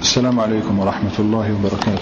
السلام عليكم ورحمة الله وبركاته.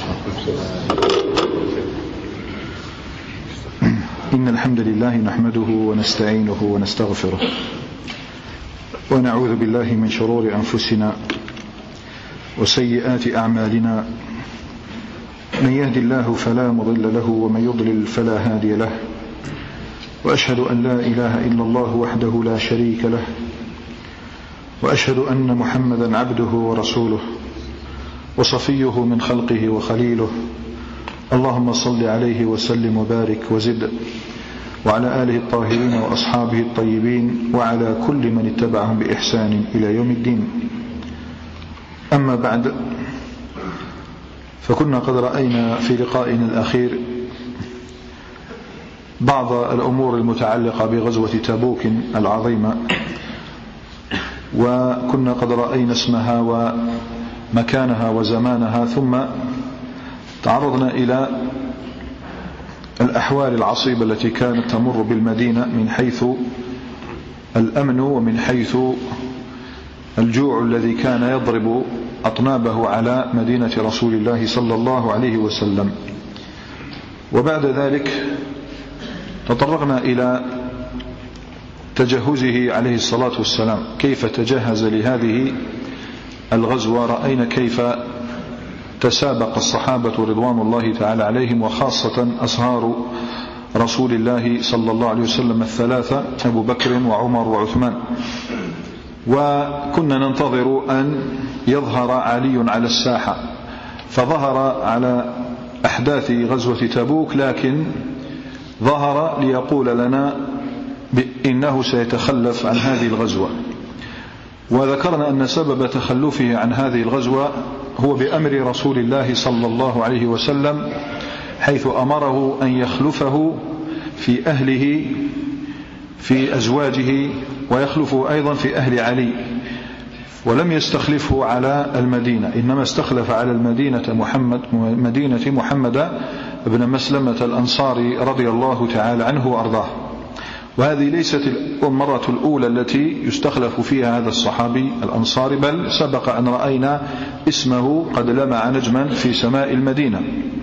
إن الحمد لله نحمده ونستعينه ونستغفره ونعوذ بالله من شرور أنفسنا وسيئات أعمالنا. من يهد الله فلا مضل له ومن يضلل فلا هادي له، وأشهد أن لا إله إلا الله وحده لا شريك له، وأشهد أن محمدا عبده ورسوله وصفيه من خلقه وخليله. اللهم صل عليه وسلم وبارك وزد، وعلى آله الطاهرين وأصحابه الطيبين، وعلى كل من اتبعهم بإحسان إلى يوم الدين. أما بعد، فكنا قد رأينا في لقائنا الأخير بعض الأمور المتعلقة بغزوة تبوك العظيمة، وكنا قد رأينا اسمها ومكانها وزمانها، ثم تعرضنا إلى الأحوال العصيبة التي كانت تمر بالمدينة من حيث الأمن ومن حيث الجوع الذي كان يضرب أطنابه على مدينة رسول الله صلى الله عليه وسلم. وبعد ذلك تطرقنا إلى تجهزه عليه الصلاة والسلام، كيف تجهز لهذه الغزوة. رأينا كيف تسابق الصحابة رضوان الله تعالى عليهم، وخاصة أصهار رسول الله صلى الله عليه وسلم الثلاثة، أبو بكر وعمر وعثمان. وكنا ننتظر أن يظهر علي على الساحة، فظهر على أحداث غزوة تبوك، لكن ظهر ليقول لنا إنه سيتخلف عن هذه الغزوة. وذكرنا أن سبب تخلفه عن هذه الغزوة هو بأمر رسول الله صلى الله عليه وسلم، حيث أمره أن يخلفه في أهله في أزواجه، ويخلفه أيضا في أهل علي، ولم يستخلفه على المدينة، إنما استخلف على مدينة محمد بن مسلمة الأنصاري رضي الله تعالى عنه وأرضاه. وهذه ليست المرة الأولى التي يستخلف فيها هذا الصحابي الأنصاري، بل سبق أن رأينا اسمه قد لمع نجما في سماء المدينة.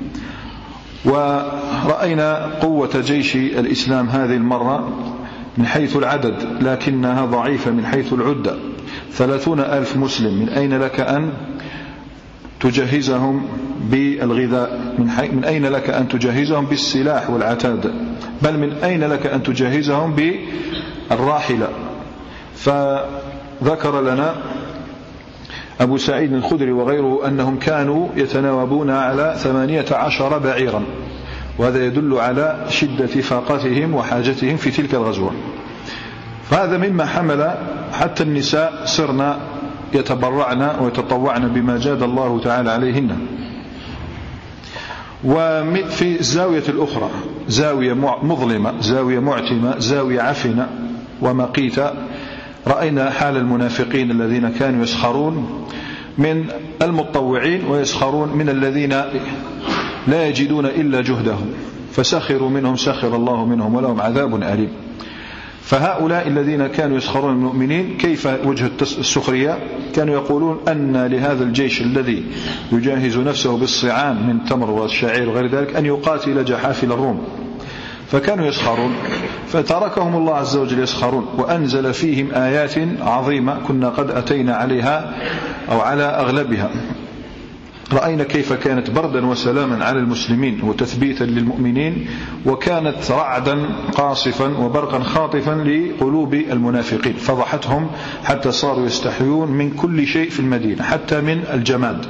ورأينا قوة جيش الإسلام هذه المرة من حيث العدد، لكنها ضعيفة من حيث العدة. 30,000 مسلم، من أين لك أن تجهزهم بالغذاء؟ من أين لك أن تجهزهم بالسلاح والعتاد؟ بل من أين لك أن تجهزهم بالراحلة؟ فذكر لنا أبو سعيد الخدري وغيره أنهم كانوا يتناوبون على 18 بعيرا، وهذا يدل على شدة فاقتهم وحاجتهم في تلك الغزوة. فهذا مما حمل حتى النساء صرنا يتبرعن ويتطوعن بما جاد الله تعالى عليهن. وفي الزاوية الأخرى، زاوية مظلمة، زاوية معتمة، زاوية عفنة ومقيتة، رأينا حال المنافقين الذين كانوا يسخرون من المتطوعين ويسخرون من الذين لا يجدون إلا جهدهم، فسخروا منهم سخر الله منهم ولهم عذاب أليم. فهؤلاء الذين كانوا يسخرون من المؤمنين، كيف وجه السخرية؟ كانوا يقولون أن لهذا الجيش الذي يجهز نفسه بالصعان من تمر والشعير وغير ذلك أن يقاتل جحافل الروم. فكانوا يسخرون، فتركهم الله عز وجل يسخرون، وأنزل فيهم آيات عظيمة كنا قد أتينا عليها أو على أغلبها. رأينا كيف كانت بردا وسلاما على المسلمين وتثبيتا للمؤمنين، وكانت رعدا قاصفا وبرقا خاطفا لقلوب المنافقين، فضحتهم حتى صاروا يستحيون من كل شيء في المدينة، حتى من الجماد.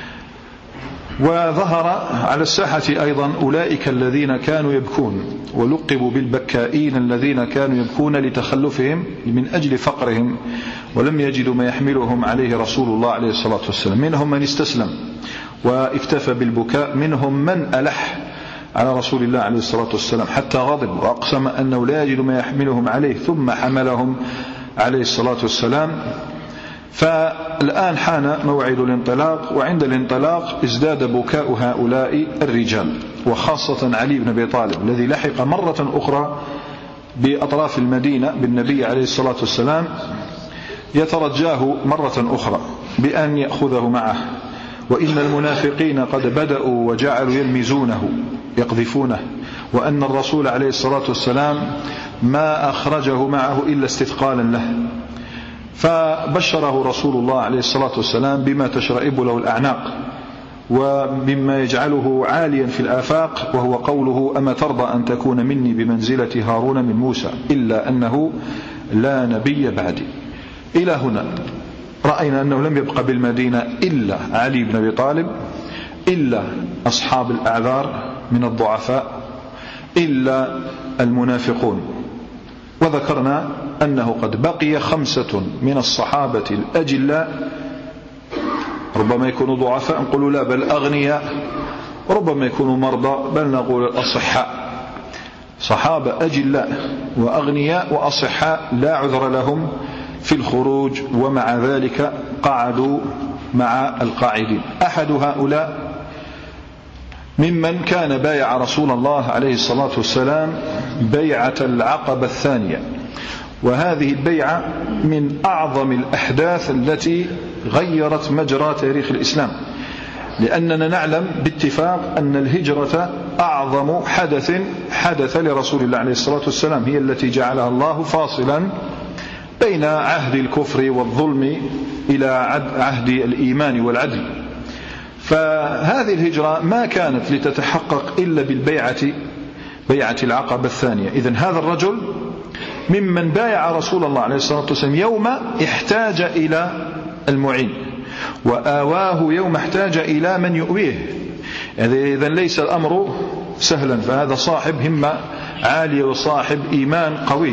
وظهر على الساحة أيضا أولئك الذين كانوا يبكون، ولقبوا بالبكائين، الذين كانوا يبكون لتخلفهم من أجل فقرهم، ولم يجدوا ما يحملهم عليه رسول الله عليه الصلاة والسلام. منهم من استسلم واكتفى بالبكاء، منهم من ألح على رسول الله عليه الصلاة والسلام حتى غضب وأقسم أنه لا يجد ما يحملهم عليه، ثم حملهم عليه الصلاة والسلام. فالآن حان موعد الانطلاق، وعند الانطلاق ازداد بكاء هؤلاء الرجال، وخاصة علي بن أبي طالب الذي لحق مرة أخرى بأطراف المدينة بالنبي عليه الصلاة والسلام، يترجاه مرة أخرى بأن يأخذه معه. وإن المنافقين قد بدأوا وجعلوا يلمزونه يقذفونه، وأن الرسول عليه الصلاة والسلام ما أخرجه معه إلا استثقالا له. فبشره رسول الله عليه الصلاة والسلام بما تشرئب له الأعناق ومما يجعله عاليا في الآفاق، وهو قوله: أما ترضى أن تكون مني بمنزلة هارون من موسى إلا أنه لا نبي بعدي. إلى هنا رأينا أنه لم يبق بالمدينة إلا علي بن أبي طالب، إلا أصحاب الأعذار من الضعفاء، إلا المنافقون. وذكرنا أنه قد بقي 5 من الصحابة الأجلاء، ربما يكونوا ضعفاء نقول لا بل أغنياء، ربما يكونوا مرضى بل نقول الأصحاء. صحابة أجلاء وأغنياء وأصحاء لا عذر لهم في الخروج، ومع ذلك قعدوا مع القاعدين. أحد هؤلاء ممن كان بايع رسول الله عليه الصلاة والسلام بيعة العقبة الثانية، وهذه البيعة من أعظم الأحداث التي غيرت مجرى تاريخ الإسلام، لأننا نعلم باتفاق أن الهجرة أعظم حدث لرسول الله عليه الصلاة والسلام، هي التي جعلها الله فاصلا بين عهد الكفر والظلم إلى عهد الإيمان والعدل. فهذه الهجرة ما كانت لتتحقق إلا بيعة العقبة الثانية. إذن هذا الرجل ممن بايع رسول الله عليه الصلاة والسلام يوم احتاج إلى المعين، وآواه يوم احتاج إلى من يؤويه. إذن ليس الأمر سهلا، فهذا صاحب همة عالية وصاحب إيمان قوي،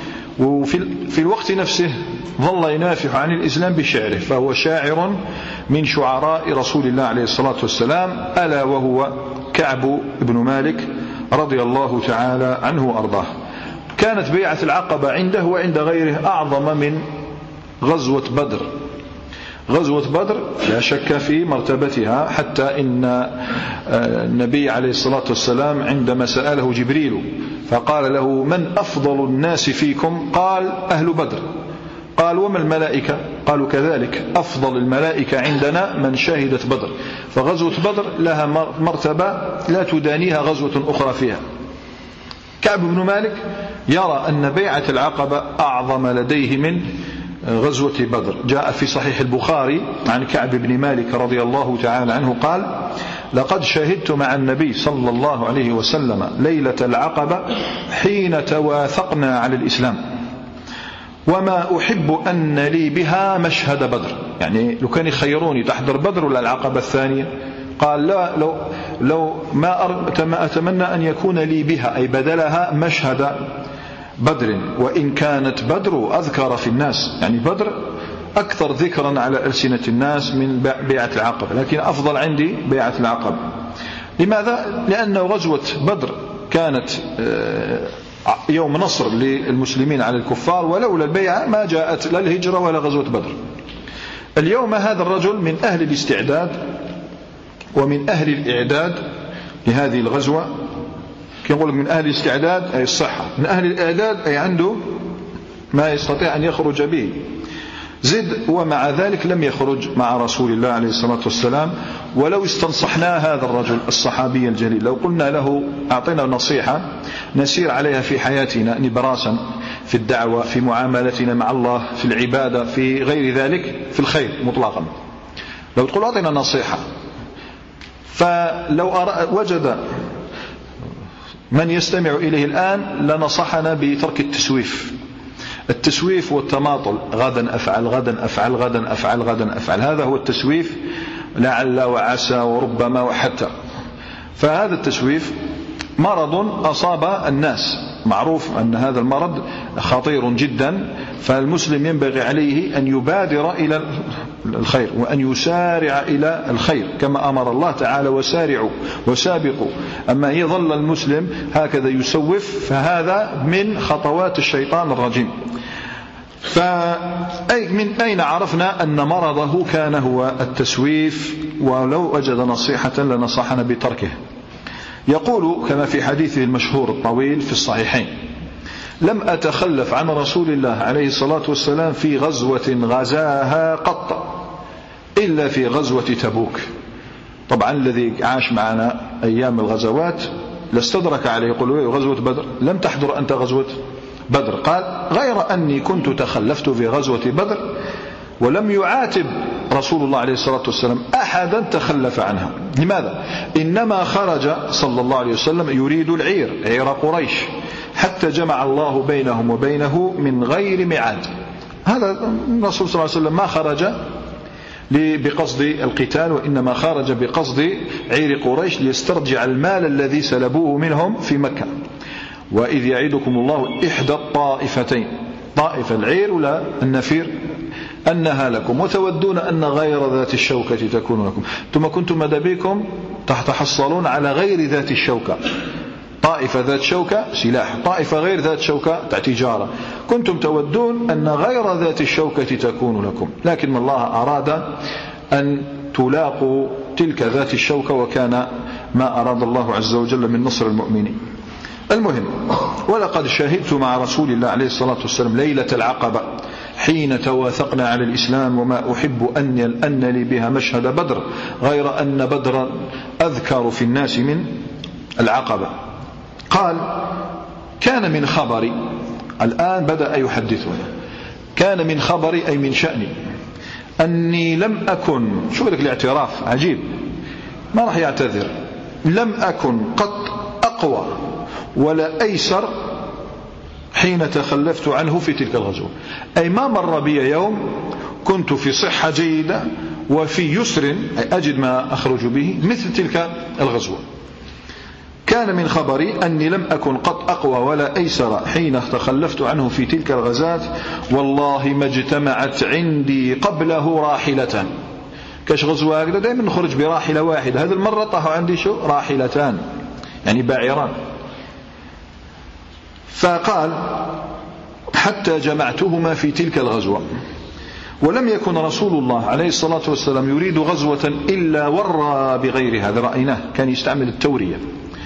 وفي الوقت نفسه ظل ينافح عن الإسلام بشعره، فهو شاعر من شعراء رسول الله عليه الصلاة والسلام، ألا وهو كعب بن مالك رضي الله تعالى عنه وأرضاه. كانت بيعة العقبة عنده وعند غيره أعظم من غزوة بدر. غزوة بدر لا شك في مرتبتها، حتى إن النبي عليه الصلاة والسلام عندما سأله جبريل فقال له: من أفضل الناس فيكم؟ قال: أهل بدر. قال: وما الملائكة؟ قالوا: كذلك أفضل الملائكة عندنا من شهدت بدر. فغزوة بدر لها مرتبة لا تدانيها غزوة أخرى فيها. كعب بن مالك يرى أن بيعة العقبة أعظم لديه من غزوة بدر. جاء في صحيح البخاري عن كعب بن مالك رضي الله تعالى عنه قال: لقد شهدت مع النبي صلى الله عليه وسلم ليلة العقبة حين تواثقنا على الإسلام، وما أحب أن لي بها مشهد بدر. يعني لو كان يخيروني تحضر بدر ولا العقبة الثانية، قال: لا، لو ما أتمنى أن يكون لي بها أي بدلها مشهد بدر، وإن كانت بدر أذكر في الناس، يعني بدر أكثر ذكرا على ألسنة الناس من بيعة العقبة، لكن أفضل عندي بيعة العقبة. لماذا؟ لأن غزوة بدر كانت يوم نصر للمسلمين على الكفار، ولولا البيعة ما جاءت لا الهجرة ولا غزوة بدر. اليوم هذا الرجل من أهل الاستعداد ومن أهل الإعداد لهذه الغزوة. يقول من أهل الاستعداد أي الصحة، من أهل الإعداد أي عنده ما يستطيع أن يخرج به. زد ومع ذلك لم يخرج مع رسول الله عليه الصلاة والسلام. ولو استنصحنا هذا الرجل الصحابي الجليل، لو قلنا له أعطينا نصيحة نسير عليها في حياتنا نبراسا في الدعوة، في معاملتنا مع الله، في العبادة، في غير ذلك، في الخير مطلقا، لو تقول أعطينا نصيحة، فلو وجد من يستمع إليه الآن لنصحنا بترك التسويف والتماطل، غدا أفعل غدا أفعل غدا أفعل غدا أفعل، هذا هو التسويف، لعل وعسى وربما وحتى. فهذا التسويف مرض أصاب الناس، معروف أن هذا المرض خطير جدا، فالمسلم ينبغي عليه أن يبادر إلى الخير وأن يسارع إلى الخير كما أمر الله تعالى: وسارعوا وسابقوا. أما يظل المسلم هكذا يسوف فهذا من خطوات الشيطان الرجيم. من أين عرفنا أن مرضه كان هو التسويف؟ ولو وجد نصيحة لنصحنا بتركه. يقول كما في حديثه المشهور الطويل في الصحيحين: لم أتخلف عن رسول الله عليه الصلاة والسلام في غزوة غزاها قط إلا في غزوة تبوك. طبعا الذي عاش معنا أيام الغزوات لاستدرك عليه، يقول غزوة بدر لم تحضر أنت غزوة بدر؟ قال غير أني كنت تخلفت في غزوة بدر ولم يعاتب رسول الله عليه الصلاة والسلام أحدا تخلف عنها. لماذا؟ إنما خرج صلى الله عليه وسلم يريد العير، عير قريش، حتى جمع الله بينهم وبينه من غير ميعاد. هذا الرسول صلى الله عليه وسلم ما خرج بقصد القتال، وإنما خرج بقصد عير قريش ليسترجع المال الذي سلبوه منهم في مكة. وإذ يعدكم الله إحدى الطائفتين، طائفة العير ولا النفير، أنها لكم وتودون أن غير ذات الشوكة تكون لكم. ثم كنتم ماذا بكم تحصلون على غير ذات الشوكة، طائفة ذات شوكة سلاح، طائفة غير ذات شوكة تجارة. كنتم تودون أن غير ذات الشوكة تكون لكم، لكن الله أراد أن تلاقوا تلك ذات الشوكة، وكان ما أراد الله عز وجل من نصر المؤمنين. المهم، ولقد شهدت مع رسول الله عليه الصلاة والسلام ليلة العقبة حين تواثقنا على الإسلام، وما أحب أن لي بها مشهد بدر، غير أن بدر أذكر في الناس من العقبة. قال كان من خبري، الآن بدأ يحدثنا، كان من خبري أي من شأني أني لم أكن، شوف لك الاعتراف عجيب، ما راح يعتذر، لم أكن قط أقوى ولا أيسر حين تخلفت عنه في تلك الغزوة. أي ما مر بي يوم كنت في صحة جيدة وفي يسر، أي أجد ما أخرج به مثل تلك الغزوة. كان من خبري أني لم أكن قط أقوى ولا أيسر حين تخلفت عنه في تلك الغزات، والله ما اجتمعت عندي قبله راحلتان. كاش غزوة هكذا دائما نخرج براحلة واحدة، هذه المرة طاحوا عندي شو راحلتان، يعني باعران. فقال حتى جمعتهما في تلك الغزوة، ولم يكن رسول الله عليه الصلاة والسلام يريد غزوة إلا ورى بغيرها، هذا رأيناه كان يستعمل التورية.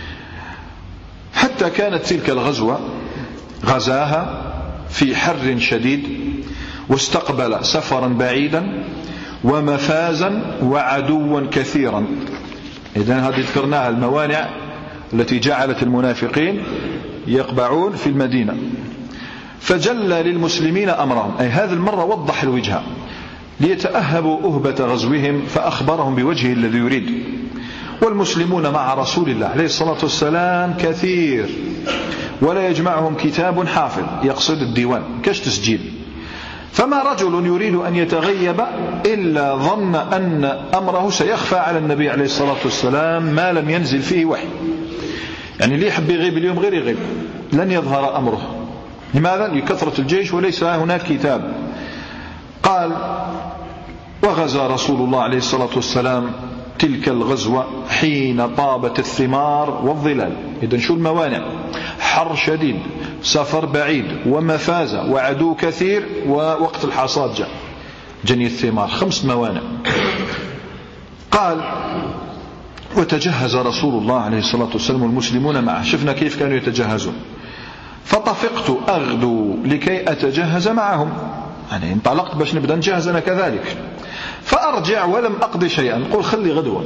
حتى كانت تلك الغزوة غزاها في حر شديد، واستقبل سفرا بعيدا ومفازا وعدوا كثيرا. إذن هذه ذكرناها الموانع التي جعلت المنافقين يقبعون في المدينة. فجل للمسلمين أمرهم، أي هذه المرة وضح الوجهة ليتأهبوا أهبة غزوهم، فأخبرهم بوجهه الذي يريد. والمسلمون مع رسول الله عليه الصلاة والسلام كثير، ولا يجمعهم كتاب حافظ، يقصد الديوان كاش تسجيل. فما رجل يريد أن يتغيب إلا ظن أن أمره سيخفى على النبي عليه الصلاة والسلام ما لم ينزل فيه وحي. يعني اللي يحب يغيب اليوم غير يغيب، لن يظهر أمره. لماذا؟ لكثرة الجيش وليس هناك كتاب. قال وغزا رسول الله عليه الصلاة والسلام تلك الغزوة حين طابت الثمار والظلال. إذن شو الموانع؟ حر شديد، سفر بعيد، ومفازة، وعدو كثير، ووقت الحصاد جاء جني الثمار، 5 موانع. قال وتجهز رسول الله عليه الصلاة والسلام والمسلمون معه، شفنا كيف كانوا يتجهزون. فطفقت أغدو لكي أتجهز معهم، يعني انطلقت باش نبدأ نجهز أنا كذلك. فأرجع ولم أقضي شيئا، قل خلي غدوة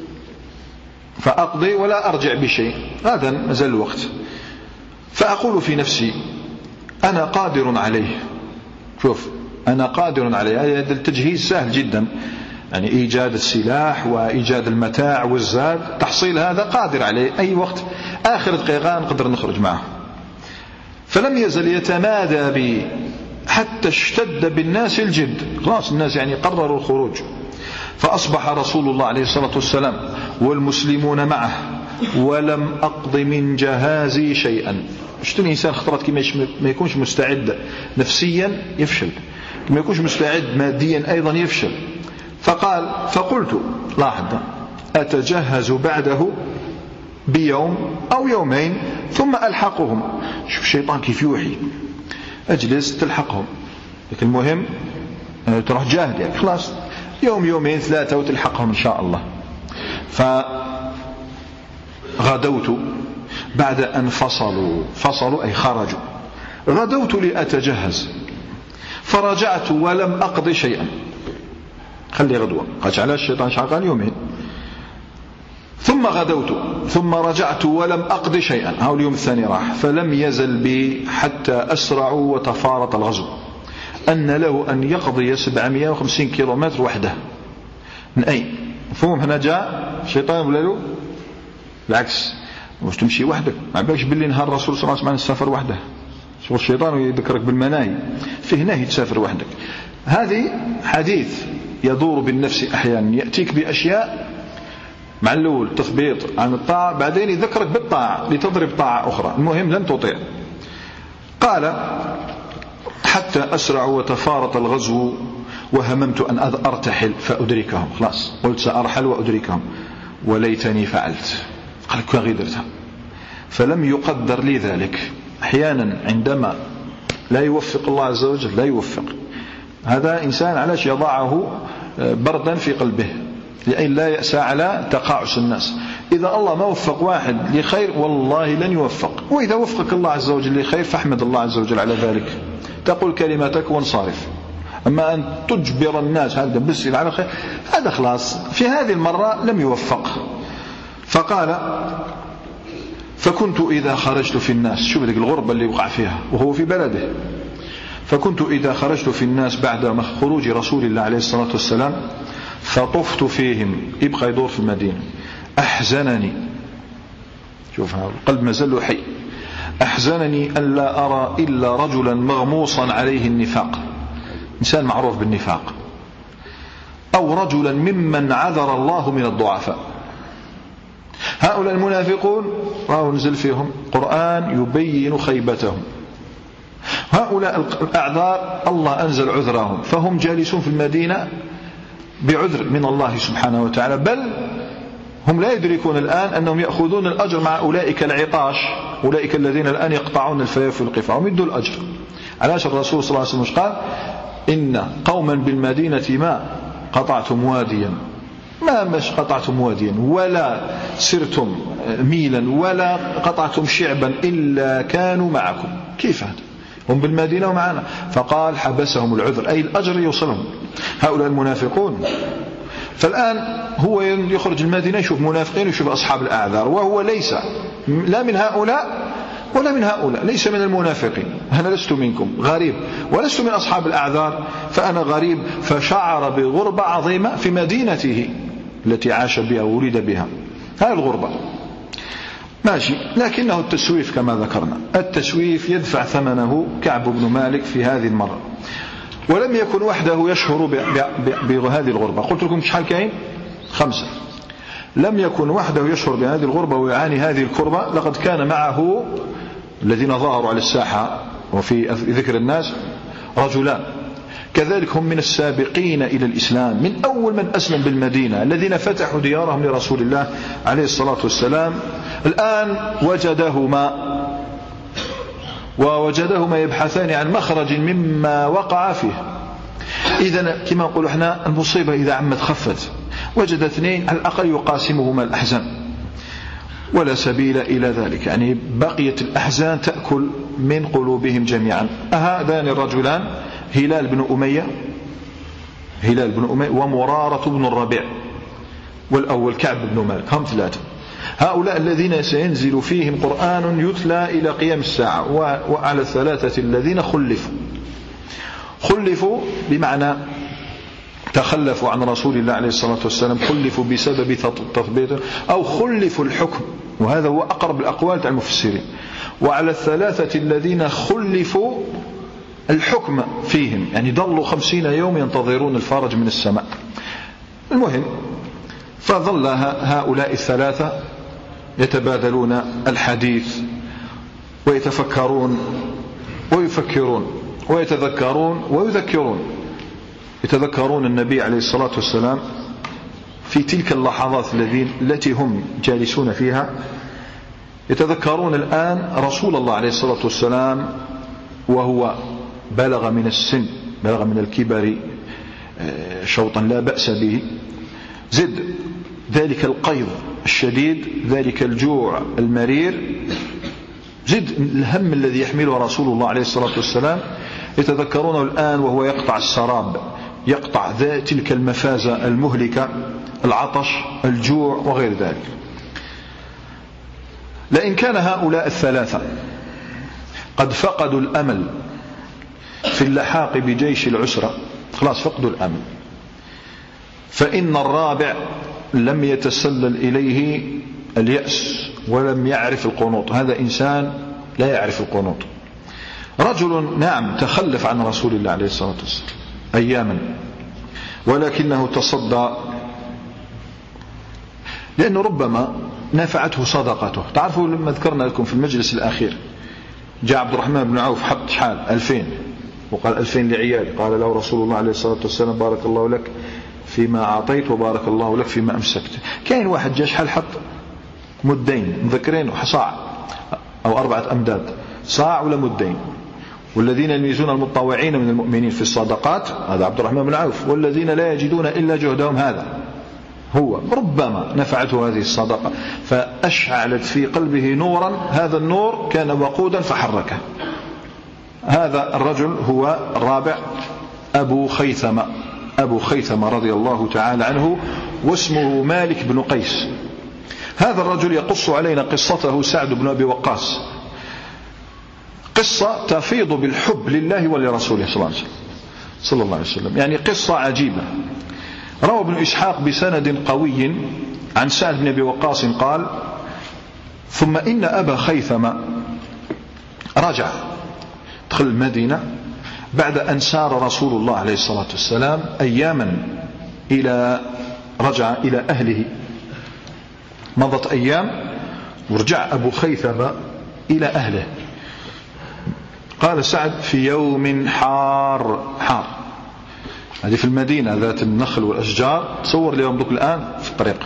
فأقضي ولا أرجع بشيء، هذا مازال الوقت. فأقول في نفسي أنا قادر عليه. شوف أنا قادر عليه، هذا التجهيز سهل جدا، يعني إيجاد السلاح وإيجاد المتاع والزاد، تحصيل هذا قادر عليه، أي وقت آخر دقيقة نقدر نخرج معه. فلم يزل يتمادى بي حتى اشتد بالناس الجد، خلاص الناس يعني قرروا الخروج. فأصبح رسول الله عليه الصلاة والسلام والمسلمون معه ولم أقض من جهازي شيئا. شتو الإنسان خطرات كما ما يكونش مستعد نفسيا يفشل، كما يكونش مستعد ماديا أيضا يفشل. فقال فقلت لاحظ أتجهز بعده بيوم أو يومين ثم ألحقهم. شوف الشيطان كيف يوحي، أجلس تلحقهم، لكن المهم تروح جاهد، يعني خلاص يوم يومين 3 وتلحقهم إن شاء الله. فغدوت بعد أن فصلوا أي خرجوا، غدوت لأتجهز، فرجعت ولم أقضي شيئا. خلي غدوة، قالش على الشيطان شغال يومين. ثم غدوت ثم رجعت ولم أقض شيئا. هاو اليوم الثاني راح، فلم يزل بي حتى أسرعوا وتفارط الغزو، أن له أن يقضي 750 كيلومتر وحده. من أين؟ مفهوم؟ هنا جاء الشيطان ولا له بالعكس، واش تمشي وحدك؟ ما بالكش باللي نهار الرسول صلى الله عليه وسلم السفر وحده، شغل الشيطان يذكرك بالمناهي، فيه نهي تسافر وحدك. هذه حديث يدور بالنفس أحيانا، يأتيك بأشياء مع الأول تثبيط عن الطاعة، بعدين يذكرك بالطاعة لتضرب طاعة أخرى، المهم لن تطيع. قال حتى أسرع وتفارط الغزو وهممت أن أرتحل فأدركهم. خلاص قلت سأرحل وأدركهم، وليتني فعلت. قال كان غيرتها، فلم يقدر لي ذلك. أحيانا عندما لا يوفق الله عز وجل، لا يوفق هذا إنسان، علاش يضعه بردا في قلبه لأي لا يأسى على تقاعس الناس. إذا الله ما وفق واحد لخير والله لن يوفق، وإذا وفقك الله عز وجل لخير فاحمد الله عز وجل على ذلك، تقول كلمتك وانصرف. أما أن تجبر الناس هذا بس على خير، هذا خلاص في هذه المرة لم يوفق. فقال فكنت إذا خرجت في الناس، شوف ذلك الغربة اللي وقع فيها وهو في بلده، فكنت إذا خرجت في الناس بعد خروج رسول الله عليه الصلاة والسلام فطفت فيهم، يبقى يدور في المدينة، أحزنني، شوف القلب ما زال حي، أحزنني ألا أرى إلا رجلا مغموصا عليه النفاق، إنسان معروف بالنفاق، أو رجلا ممن عذر الله من الضعفاء. هؤلاء المنافقون رأوا نزل فيهم قرآن يبين خيبتهم، هؤلاء الأعذار الله أنزل عذرهم، فهم جالسون في المدينة بعذر من الله سبحانه وتعالى، بل هم لا يدركون الآن أنهم يأخذون الأجر مع أولئك العطاش، أولئك الذين الآن يقطعون الفيافي والقفا، هم يدوا الأجر. علاش الرسول صلى الله عليه وسلم قال إن قوما بالمدينة ما قطعتم واديا، ما مش قطعتم واديا ولا سرتم ميلا ولا قطعتم شعبا إلا كانوا معكم. كيف هذا؟ هم بالمدينة ومعنا. فقال حبسهم العذر، أي الأجر يوصلهم. هؤلاء المنافقون، فالآن هو يخرج المدينة يشوف منافقين ويشوف أصحاب الأعذار، وهو ليس لا من هؤلاء ولا من هؤلاء، ليس من المنافقين. أنا لست منكم غريب ولست من أصحاب الأعذار، فأنا غريب. فشعر بغربة عظيمة في مدينته التي عاش بها وولد بها، هذه الغربة ماشي. لكنه التسويف كما ذكرنا، التسويف يدفع ثمنه كعب بن مالك في هذه المرة. ولم يكن وحده يشعر بهذه الغربة، قلت لكم شحال كاين 5. لم يكن وحده يشعر بهذه الغربة ويعاني هذه الكربة، لقد كان معه الذين ظهروا على الساحة وفي ذكر الناس رجلان كذلك هم من السابقين إلى الإسلام، من أول من أسلم بالمدينة، الذين فتحوا ديارهم لرسول الله عليه الصلاة والسلام. الآن ووجدهما يبحثان عن مخرج مما وقع فيه. إذن كما نقول احنا المصيبة إذا عمت خفت، وجد 2 على الأقل يقاسمهما الأحزان، ولا سبيل إلى ذلك، يعني بقيت الأحزان تأكل من قلوبهم جميعا. هذان الرجلان هلال بن أمية ومرارة بن الربيع، والأول كعب بن مالك، هم 3. هؤلاء الذين سينزل فيهم قرآن يتلى إلى قيام الساعة. وعلى 3 الذين خلفوا بمعنى تخلفوا عن رسول الله عليه الصلاة والسلام، خلفوا بسبب تثبيت أو خلفوا الحكم، وهذا هو أقرب الأقوال تاع المفسرين. وعلى 3 الذين خلفوا الحكم فيهم، يعني ضلوا 50 يوم ينتظرون الفرج من السماء. المهم فظل هؤلاء 3 يتبادلون الحديث ويتفكرون ويفكرون ويتذكرون ويذكرون، يتذكرون النبي عليه الصلاة والسلام في تلك اللحظات التي هم جالسون فيها، يتذكرون الآن رسول الله عليه الصلاة والسلام وهو بلغ من السن، بلغ من الكبر شوطا لا بأس به، زد ذلك القيظ الشديد، ذلك الجوع المرير، زد الهم الذي يحمله رسول الله عليه الصلاة والسلام، يتذكرونه الآن وهو يقطع السراب، يقطع تلك المفازة المهلكة، العطش، الجوع وغير ذلك. لئن كان هؤلاء الثلاثة قد فقدوا الأمل في اللحاق بجيش العسرة، خلاص فقدوا الأمل، فإن الرابع لم يتسلل إليه اليأس ولم يعرف القنوط. هذا إنسان لا يعرف القنوط. رجل نعم تخلف عن رسول الله عليه الصلاة والسلام أياما، ولكنه تصدى، لأنه ربما نفعته صدقته. تعرفوا لما ذكرنا لكم في المجلس الأخير جاء عبد الرحمن بن عوف حط شحال 2000 وقال 2000 لعيالي، قال له رسول الله عليه الصلاة والسلام بارك الله لك فيما أعطيت وبارك الله لك فيما أمسكت. كاين واحد جاء شحال حط مدين مذكرين صاع أو 4 أمداد، صاع ولا مدين. والذين يلمزون المتطوعين من المؤمنين في الصدقات هذا عبد الرحمن بن عوف، والذين لا يجدون إلا جهدهم هذا هو. ربما نفعته هذه الصدقة فأشعلت في قلبه نورا، هذا النور كان وقودا فحركه. هذا الرجل هو الرابع أبو خيثمة رضي الله تعالى عنه، واسمه مالك بن قيس. هذا الرجل يقص علينا قصته سعد بن أبي وقاص، قصة تفيض بالحب لله ولرسوله صلى الله عليه وسلم، يعني قصة عجيبة. روى ابن إسحاق بسند قوي عن سعد بن أبي وقاص قال: ثم إن أبا خيثمة رجع، دخل المدينة بعد أن سار رسول الله عليه الصلاة والسلام أياما رجع إلى أهله، مضت أيام ورجع أبو خيثمة إلى أهله. قال سعد: في يوم حار، هذه في المدينة ذات النخل والأشجار، تصور اليوم دوك الآن في الطريق.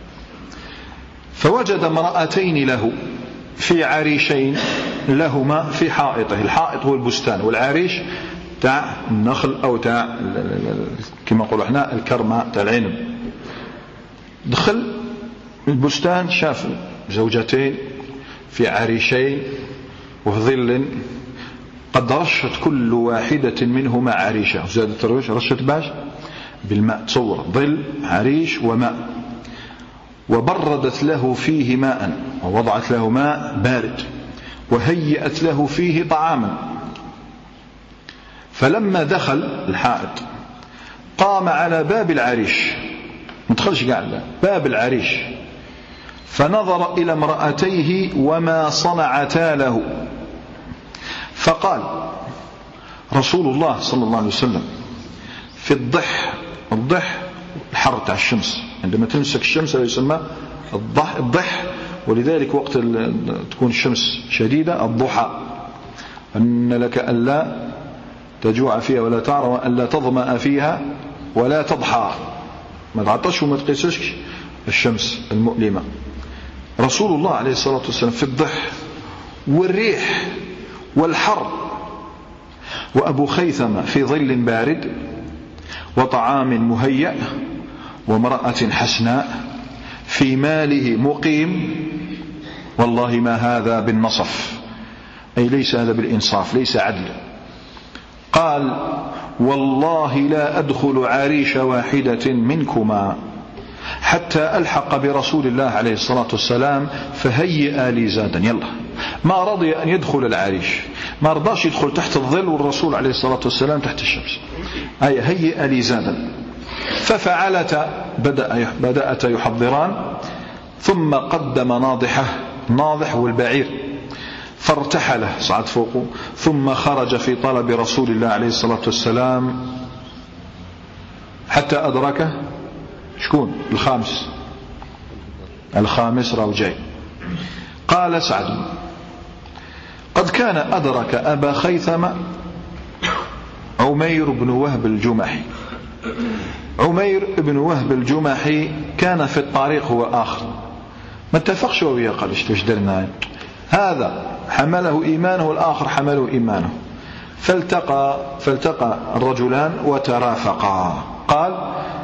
فوجد امرأتين له في عريشين لهما في حائطه. الحائط هو البستان، والعريش تاع النخل أو تاع كما نقولوا احنا الكرمة تاع العنب. دخل البستان شاف زوجتين في عريشين وفي ظل، قد رشت كل واحدة منهما عريشة، زادت رشت باش بالماء، تصور ظل عريش وماء، وبردت له فيه ماء، ووضعت له ماء بارد، وهيأت له فيه طعاما. فلما دخل الحائط قام على باب العريش، ما دخلش قاعد باب العريش، فنظر إلى امرأتيه وما صنعتا له، فقال رسول الله صلى الله عليه وسلم في الضح الحر تاع الشمس، عندما تمسك الشمس هذا يسمى الضح، ولذلك وقت تكون الشمس شديدة الضحى، أن لك ألا تجوع فيها ولا تعرى، وألا تظمأ فيها ولا تضحى، ما تعطش وما تقيسش الشمس المؤلمة. رسول الله عليه الصلاة والسلام في الضح والريح والحر، وأبو خيثمة في ظل بارد وطعام مهيأ وامرأة حسناء في ماله مقيم. والله ما هذا بالنصف، أي ليس هذا بالإنصاف، ليس عدل. قال: والله لا أدخل عريش واحدة منكما حتى ألحق برسول الله عليه الصلاة والسلام فهيئ لي زادا. يلا، ما رضي أن يدخل العريش، ما رضاش يدخل تحت الظل والرسول عليه الصلاة والسلام تحت الشمس، أي هيئ لي زادا. ففعلتا، بدأتا يحضران، ثم قدم ناضح والبعير، فارتحله صعد فوقه، ثم خرج في طلب رسول الله عليه الصلاة والسلام حتى أدركه. شكون الخامس راهو جاي. قال سعد: قد كان أدرك أبا خيثمة عمير بن وهب الجمحي. عمير بن وهب الجمحي كان في الطريق هو آخر، ما اتفقش وياه، قال ايش درنا، هذا حمله إيمانه والآخر حمله إيمانه، فالتقى الرجلان وترافقا. قال: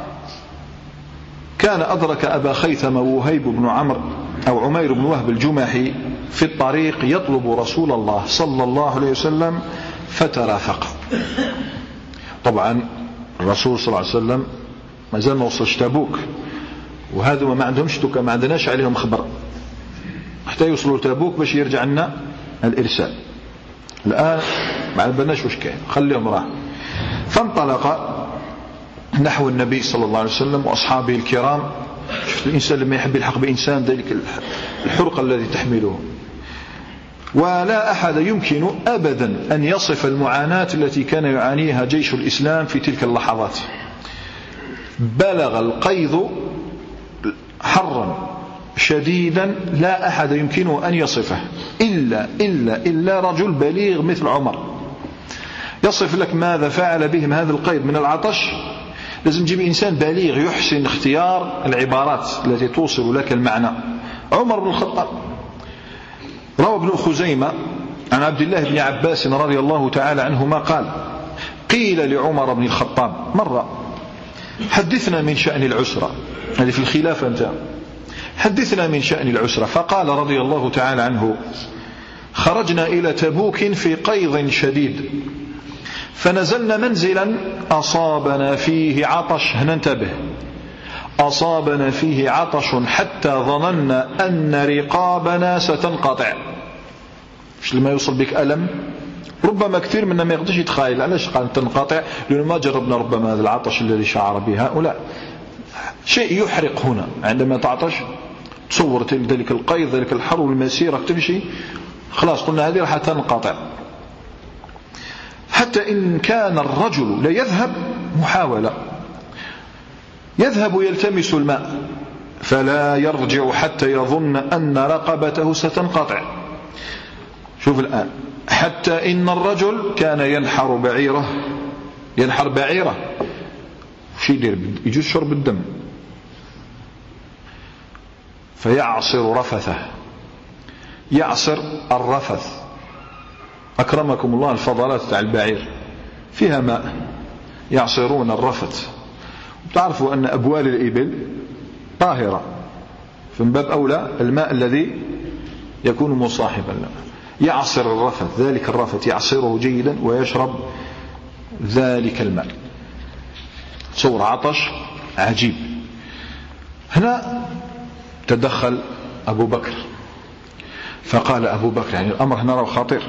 كان أدرك أبا خيثمة وهيب بن عمرو أو عمير بن وهب الجمحي في الطريق يطلب رسول الله صلى الله عليه وسلم فترافق. طبعا الرسول صلى الله عليه وسلم ما زال ما وصلش تبوك، وهذا ما عندهمش ما عندناش عليهم خبر، حتى يوصلوا تبوك باش يرجع لنا الإرسال. الآن ما عرفناش واش كاين، خليهم راح. فانطلق نحو النبي صلى الله عليه وسلم وأصحابه الكرام. شفت الإنسان لما يحب يلحق بإنسان ذلك الحرقة الذي تحمله. ولا أحد يمكن أبدا أن يصف المعاناة التي كان يعانيها جيش الإسلام في تلك اللحظات. بلغ القيظ حرا شديدا لا أحد يمكنه أن يصفه إلا رجل بليغ مثل عمر يصف لك ماذا فعل بهم هذا القيد من العطش. لازم تجيب إنسان بليغ يحسن اختيار العبارات التي توصل لك المعنى. عمر بن الخطاب. روى ابن خزيمة عن عبد الله بن عباس رضي الله تعالى عنهما قال: قيل لعمر بن الخطاب مرة: حدثنا من شأن العسرة، هذه في الخلافة أنت، حدثنا من شأن العسرة. فقال رضي الله تعالى عنه: خرجنا إلى تبوك في قيظ شديد، فنزلنا منزلا أصابنا فيه عطش، ننتبه، أصابنا فيه عطش حتى ظننا أن رقابنا ستنقطع. مش لما يوصل بك ألم ربما كثير منا ما يقدرش يتخيل علاش قال تنقطع، لأنه ما جربنا ربما هذا العطش الذي شعر به هؤلاء. شيء يحرق هنا عندما تعطش، تصور ذلك القيظ ذلك الحر والمسيرة تمشي، خلاص قلنا هذه راح تنقطع. حتى إن كان الرجل ليذهب محاولة، يذهب يلتمس الماء فلا يرجع حتى يظن أن رقبته ستنقطع. شوف الآن، حتى إن الرجل كان ينحر بعيرة شو يدير؟ يجوز شرب الدم، فيعصر رفثه، يعصر الرفث. أكرمكم الله الفضلات تاع البعير فيها ماء، يعصرون الرفث. تعرفوا أن أبوال الإبل طاهرة، فمن باب أولى الماء الذي يكون مصاحبا له. يعصر الرفث، ذلك الرفث يعصره جيدا ويشرب ذلك الماء. صور عطش عجيب. هنا تدخل أبو بكر فقال أبو بكر، يعني الأمر هنا راه خطير،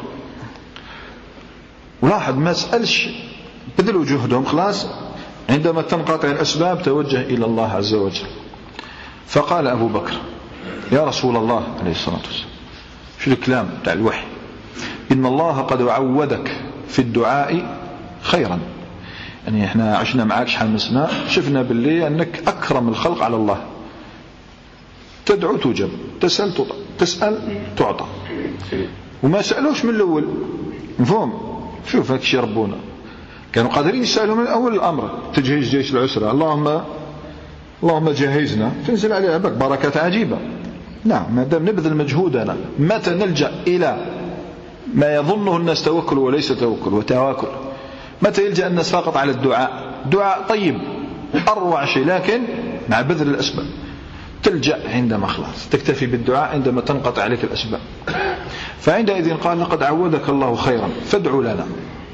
ولاحظ ما سألش، بذلوا جهدهم خلاص، عندما تنقطع الأسباب توجه إلى الله عز وجل. فقال أبو بكر: يا رسول الله عليه الصلاة والسلام، شو الكلام تاع الوحي، إن الله قد عودك في الدعاء خيرا. يعني احنا عشنا معاك شحال من سنة، شفنا باللي أنك أكرم الخلق على الله، تدعو تجب، تسأل تعطى. وما سألوش من الأول، مفهوم؟ شوف هيك شي ربونا كانوا قادرين يسألوا من أول الأمر، تجهيز جيش العسرة، اللهم جهزنا، تنزل عليها بك بركات عجيبة. نعم، ما دام نبذل مجهودنا، متى نلجأ إلى ما يظنه الناس توكل وليس توكل وتواكل، متى يلجأ الناس فقط على الدعاء. دعاء طيب أروع شيء، لكن مع بذل الأسباب. تلجأ عندما خلاص، تكتفي بالدعاء عندما تنقطع عليك الأسباب. فعندئذ قال: لقد عودك الله خيرا فادعوا لنا.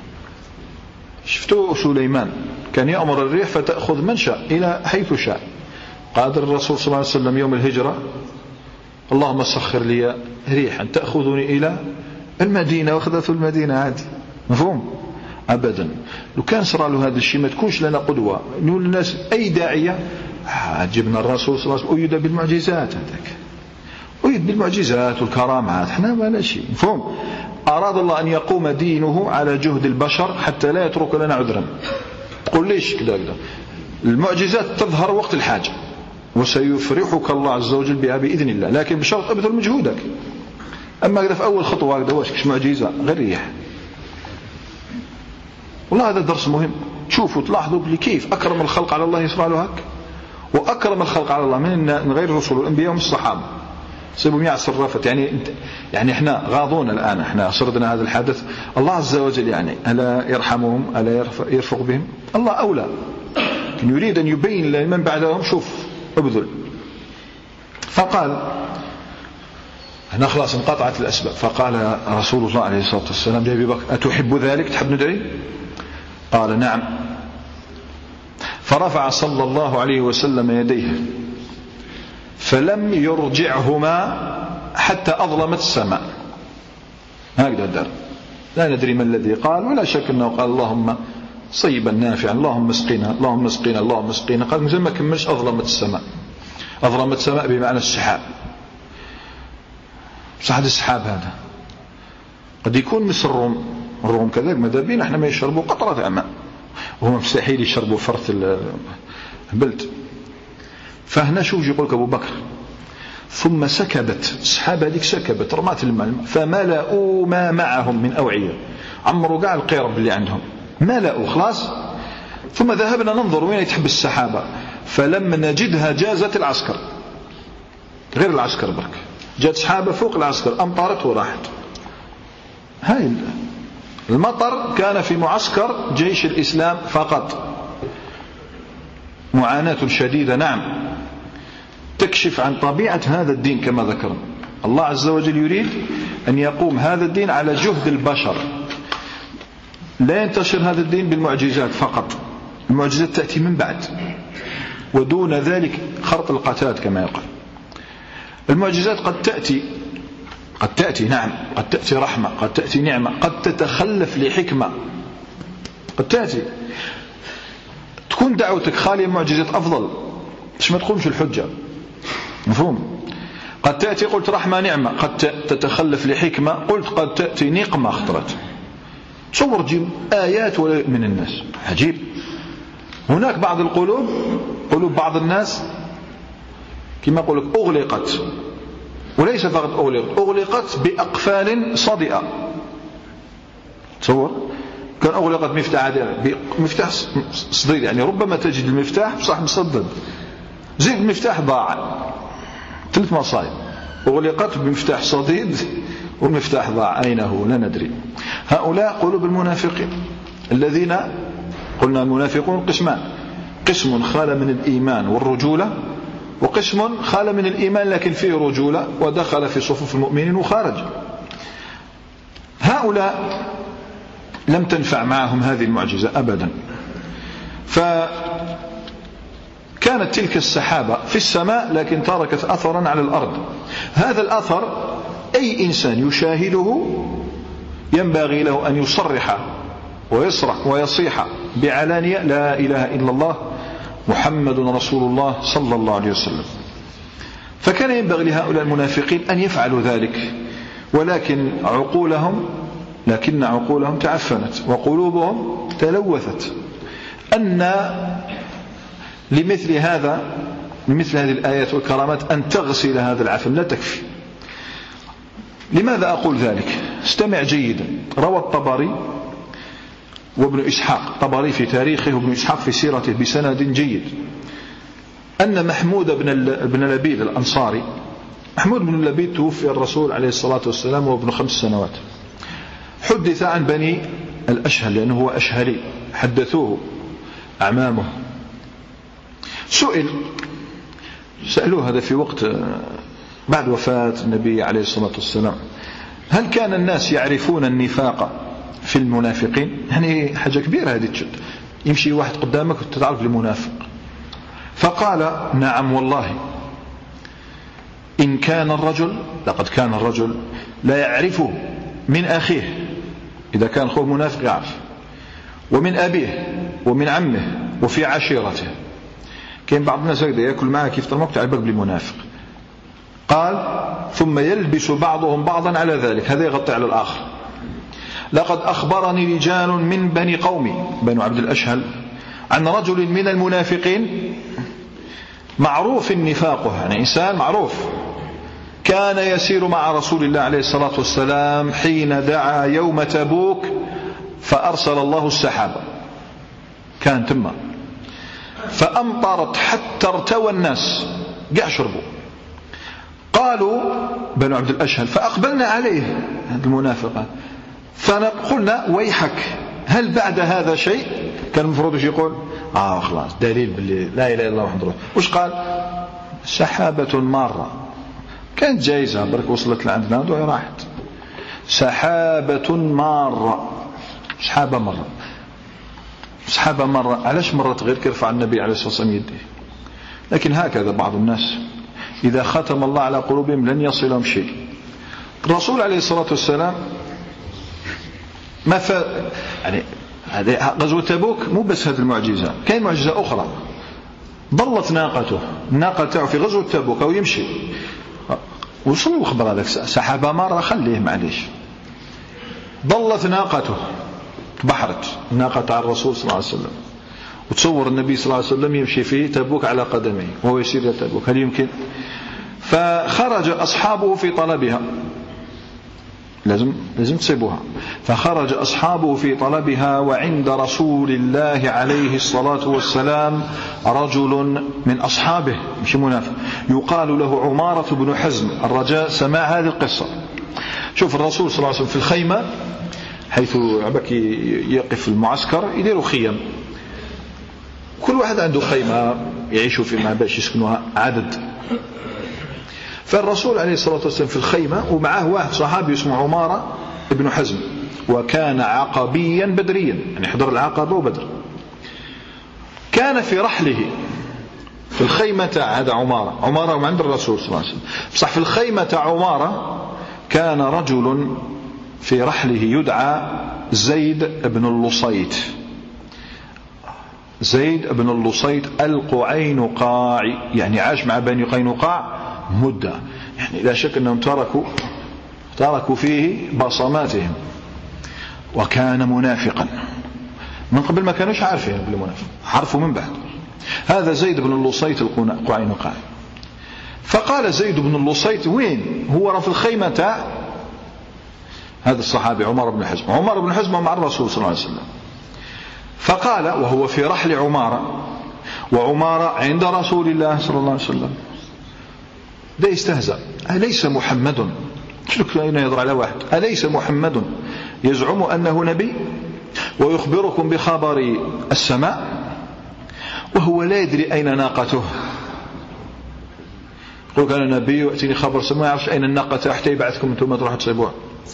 شفتوا سليمان كان يأمر الريح فتأخذ من شاء إلى حيث شاء. قادر الرسول صلى الله عليه وسلم يوم الهجرة: اللهم سخر لي ريحا تأخذني إلى المدينة، وأخذته المدينة عادي. مفهوم؟ أبدا. لو كان صار له هذا الشيء ما تكونش لنا قدوة. نقول للناس أي داعية جبنا الرسول صلى الله عليه وسلم أيد بالمعجزات، هذاك أيد بالمعجزات والكرامات، احنا ما لا شيء. مفهوم؟ أراد الله أن يقوم دينه على جهد البشر حتى لا يترك لنا عذرا. تقول ليش كذا؟ المعجزات تظهر وقت الحاجة، وسيفرحك الله عز وجل بها بإذن الله، لكن بشرط أبذل مجهودك. أما كذا في أول خطوة كذا واش معجزة غير ريح. والله هذا درس مهم. تشوفوا تلاحظوا كيف أكرم الخلق على الله يصنع له هك، وأكرم الخلق على الله من غير الرسل والأنبياء والصحابة سيبهم يعصر الرفث. يعني احنا غاضون الآن، احنا صردنا هذا الحدث، الله عز وجل يعني ألا يرحمهم، ألا يرفق بهم؟ الله أولى. يريد أن يبين لمن بعدهم شوف ابذل. فقال هنا خلاص انقطعت الأسباب. فقال رسول الله عليه الصلاة والسلام لأبي بكر: أتحب ذلك؟ تحب ندعي؟ قال: نعم. فرفع صلى الله عليه وسلم يديه فلم يرجعهما حتى أظلمت السماء. هكذا دار. لا ندري ما الذي قال، ولا شك أنه قال اللهم صيبا نافعا، اللهم اسقنا اللهم اسقنا اللهم اسقنا. قال مثل ما كملش أظلمت السماء. أظلمت السماء بمعنى السحاب. بصح هذا السحاب هذا قد يكون مثل الروم كذلك، ماذا بينا احنا ما يشربوا قطرة ماء، وهم مستحيل يشربوا فرث البلد. فهنا شوف يقول لك أبو بكر ثم سكبت السحابة هذيك، سكبت رمات الماء فملأوا ما معهم من أوعية، عمروا قاع القيرب اللي عندهم ملأوا خلاص. ثم ذهبنا ننظر وين يتحب السحابة فلم نجدها جازت العسكر، غير العسكر برك جات سحابة فوق العسكر أمطرت وراحت. هاي المطر كان في معسكر جيش الإسلام فقط. معاناة شديدة نعم، تكشف عن طبيعة هذا الدين كما ذكرنا. الله عز وجل يريد أن يقوم هذا الدين على جهد البشر، لا ينتشر هذا الدين بالمعجزات فقط، المعجزات تأتي من بعد، ودون ذلك خرط القتاد كما يقال. المعجزات قد تأتي نعم، قد تأتي رحمة، قد تأتي نعمة، قد تتخلف لحكمة، قد تأتي تكون دعوتك خالية معجزات أفضل باش ما تقومش الحجة، مفهوم؟ قد تأتي قلت رحمة نعمة، قد تتخلف لحكمة، قلت قد تأتي نقمة خطرت. تصور جيب آيات ولا من الناس عجيب. هناك بعض القلوب، قلوب بعض الناس كما يقول لك أغلقت، وليس فقط أغلقت بأقفال صدئة. تصور كان أغلقت مفتاح صديد، يعني ربما تجد المفتاح بصح مصدد، زيد المفتاح ضاع، 3 مصايب. أغلقت بمفتاح صديد والمفتاح ضاع، أين هو لا ندري. هؤلاء قلوب المنافقين الذين قلنا المنافقون قسمان، قسم خال من الإيمان والرجولة، وقسم خال من الإيمان لكن فيه رجولة ودخل في صفوف المؤمنين وخارج. هؤلاء لم تنفع معهم هذه المعجزة أبدا. فكانت تلك السحابة في السماء لكن تركت أثرا على الأرض. هذا الأثر أي إنسان يشاهده ينبغي له أن يصرح ويصرح ويصيح بعلانية لا إله إلا الله محمد رسول الله صلى الله عليه وسلم. فكان ينبغي لهؤلاء المنافقين أن يفعلوا ذلك، ولكن عقولهم تعفنت وقلوبهم تلوثت. أن لمثل هذه الآيات والكرامات أن تغسل هذا العفن لا تكفي. لماذا أقول ذلك؟ استمع جيدا. روى الطبري وابن إسحاق، طبري في تاريخه وابن إسحاق في سيرته بسند جيد، أن محمود بن لبيد الأنصاري، محمود بن لبيد توفي الرسول عليه الصلاة والسلام وابن 5 سنوات، حدث عن بني الأشهل لأنه هو أشهلي، حدثوه أعمامه. سألوه هذا في وقت بعد وفاة النبي عليه الصلاة والسلام، هل كان الناس يعرفون النفاق في المنافقين؟ يعني حاجة كبيرة هذه تشد، يمشي واحد قدامك وتتعرف المنافق. فقال نعم والله، إن كان الرجل، لقد كان الرجل لا يعرفه من أخيه، إذا كان أخوه منافق يعرف، ومن أبيه ومن عمه وفي عشيرته. كان بعض الناس هكذا يأكل معه كيف ترمك تعرفك بالمنافق. قال ثم يلبس بعضهم بعضا على ذلك، هذا يغطي على الآخر. لقد أخبرني رجال من بني قومي، بنو عبد الأشهل، عن رجل من المنافقين معروف نفاقه، يعني إنسان معروف، كان يسير مع رسول الله عليه الصلاة والسلام حين دعا يوم تبوك فأرسل الله السحابة، كان تم فأمطرت حتى ارتوى الناس قاع شربوا. قالوا بنو عبد الأشهل فأقبلنا عليه المنافقة فقلنا ويحك، هل بعد هذا شيء؟ كان المفروض يقول خلاص دليل باللي لا إله إلا الله محمد رسول الله. وش قال؟ سحابة مارة، كانت جايزة برك وصلت لعندنا ودوها راحت. سحابة مارة، سحابة مرة. علاش مرت غير كيرفع النبي عليه الصلاة والسلام يديه؟ لكن هكذا بعض الناس إذا ختم الله على قلوبهم لن يصلهم شيء. الرسول عليه الصلاة والسلام ما يعني غزوة تبوك مو بس هذه المعجزة، كاين معجزة أخرى. ضلت ناقته، الناقة تاعو في غزوة تبوك أو يمشي، وصل الخبر هذاك سحابة مرة خليه معليش، ضلت ناقته، بحرت الناقة تاع الرسول صلى الله عليه وسلم، وتصور النبي صلى الله عليه وسلم يمشي في تبوك على قدميه وهو يسير إلى تبوك، هل يمكن؟ فخرج أصحابه في طلبها، لازم تصيبها، فخرج أصحابه في طلبها، وعند رسول الله عليه الصلاة والسلام رجل من أصحابه مش منافق يقال له عمارة بن حزم. الرجاء سماع هذه القصة. شوف الرسول صلى الله عليه وسلم في الخيمة حيث عبك يقف المعسكر يديروا خيم، كل واحد عنده خيمة يعيشوا فيها باش يسكنوها عدد. فالرسول عليه الصلاة والسلام في الخيمة ومعه واحد صحابي اسمه عمارة بن حزم، وكان عقبيا بدريا، يعني حضر العقبة وبدر. كان في رحله في الخيمة هذا عمارة عند الرسول صلى الله عليه وسلم، بصح في الخيمة عمارة كان رجل في رحله يدعى زيد بن اللصيط. زيد بن اللصيط القعينقاعي، يعني عاش مع بني قينقاع مدة، يعني لا شك أنهم تركوا فيه بصماتهم، وكان منافقا من قبل، ما كانوش عارفين بالمنافق، عرفوا من بعد. هذا زيد بن اللصيط القعينقاعي. فقال زيد بن اللصيط وين هو؟ في الخيمة تاع هذا الصحابي عمر بن حزم. عمر بن حزم مع الرسول صلى الله عليه وسلم. فقال وهو في رحل عمارة، وعمارة عند رسول الله صلى الله عليه وسلم، ده يستهزأ، أليس محمد، شنو يضرب على واحد، أليس محمد يزعم أنه نبي ويخبركم بخبر السماء وهو لا يدري أين ناقته؟ يقول كان نبي ويأتيني خبر السماء، ما يعرفش أين الناقة حتى يبعثكم ثم تروحوا تصيبوها.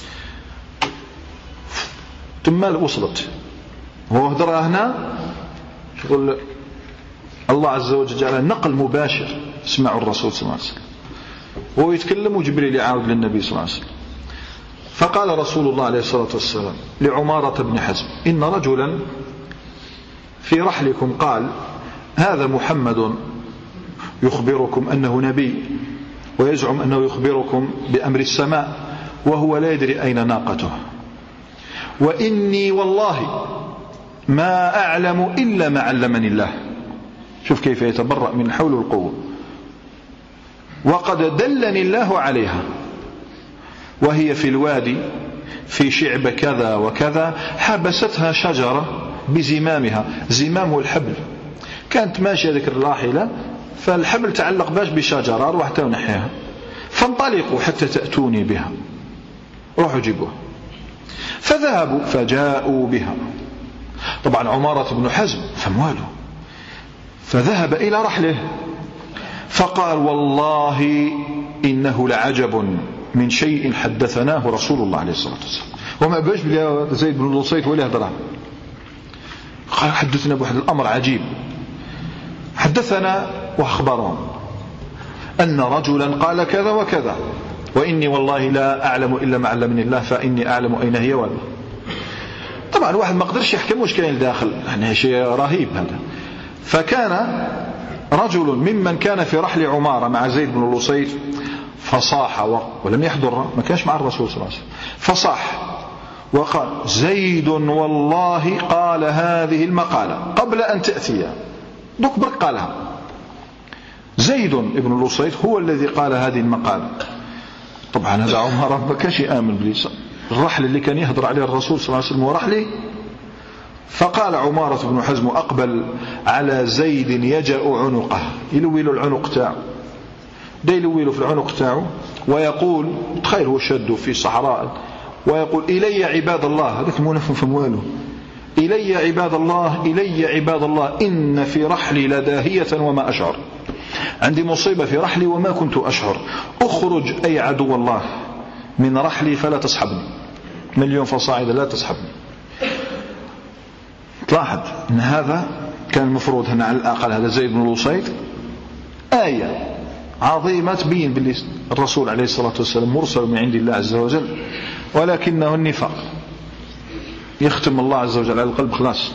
ثم وصلت هو هدرها هنا، يقول الله عز وجل جعل نقل مباشر، اسمعوا الرسول صلى الله عليه وسلم وهو يتكلم وجبريل يعاود للنبي صلى الله عليه وسلم. فقال رسول الله عليه الصلاة والسلام لعمارة بن حزم إن رجلا في رحلكم قال هذا محمد يخبركم أنه نبي ويزعم أنه يخبركم بأمر السماء وهو لا يدري أين ناقته، وإني والله ما أعلم إلا ما علمني الله. شوف كيف يتبرأ من الحول والقوة. وقد دلني الله عليها وهي في الوادي في شعب كذا وكذا، حبستها شجرة بزمامها، زمامه الحبل، كانت ماشية ذيك الراحلة فالحبل تعلق باش بشجرة، روح تنحيها، فانطلقوا حتى تأتوني بها، روحوا جيبوها. فذهبوا فجاءوا بها. طبعا عمارة بن حزم فمواله، فذهب إلى رحله فقال والله إنه لعجب من شيء حدثناه رسول الله عليه الصلاة والسلام. وما باش بلي زيد بن اللصيط ولا هضره، قال حدثنا بواحد الأمر عجيب، حدثنا وأخبرهم أن رجلا قال كذا وكذا، وإني والله لا أعلم إلا ما علمني الله فإني أعلم أين هي والله. طبعا الواحد ما قدرش يحكم واش كاين داخل، يعني شيء رهيب هذا. فكان رجل ممن كان في رحل عمارة مع زيد بن اللصيط فصاح ولم يحضر، ما كانش مع الرسول صلى الله عليه وسلم، فصاح وقال زيد والله قال هذه المقالة قبل أن تأتي، دوك برك قالها. زيد بن اللصيط هو الذي قال هذه المقالة. طبعا هذا عمر ما كانش يآمن بليس الرحل اللي كان يهضر عليه الرسول صلى الله عليه وسلم ورحله. فقال عمارة بن حزم أقبل على زيد يجأ عنقه، يلويل العنق تاعه، دا يلويله في العنق تاعه ويقول، تخيل هو شده في صحراء ويقول إلي عباد الله، هذاك منفهم في مواله، إلي عباد الله إلي عباد الله إن في رحلي لداهية وما أشعر، عندي مصيبة في رحلي وما كنت أشعر، أخرج أي عدو الله من رحلي فلا تصحبني، مليون فصاعدا لا تصحبني. تلاحظ أن هذا كان المفروض هنا على الأقل هذا زيد بن اللصيط آية عظيمة تبين باللي الرسول عليه الصلاة والسلام مرسل من عند الله عز وجل، ولكنه النفاق يختم الله عز وجل على القلب خلاص.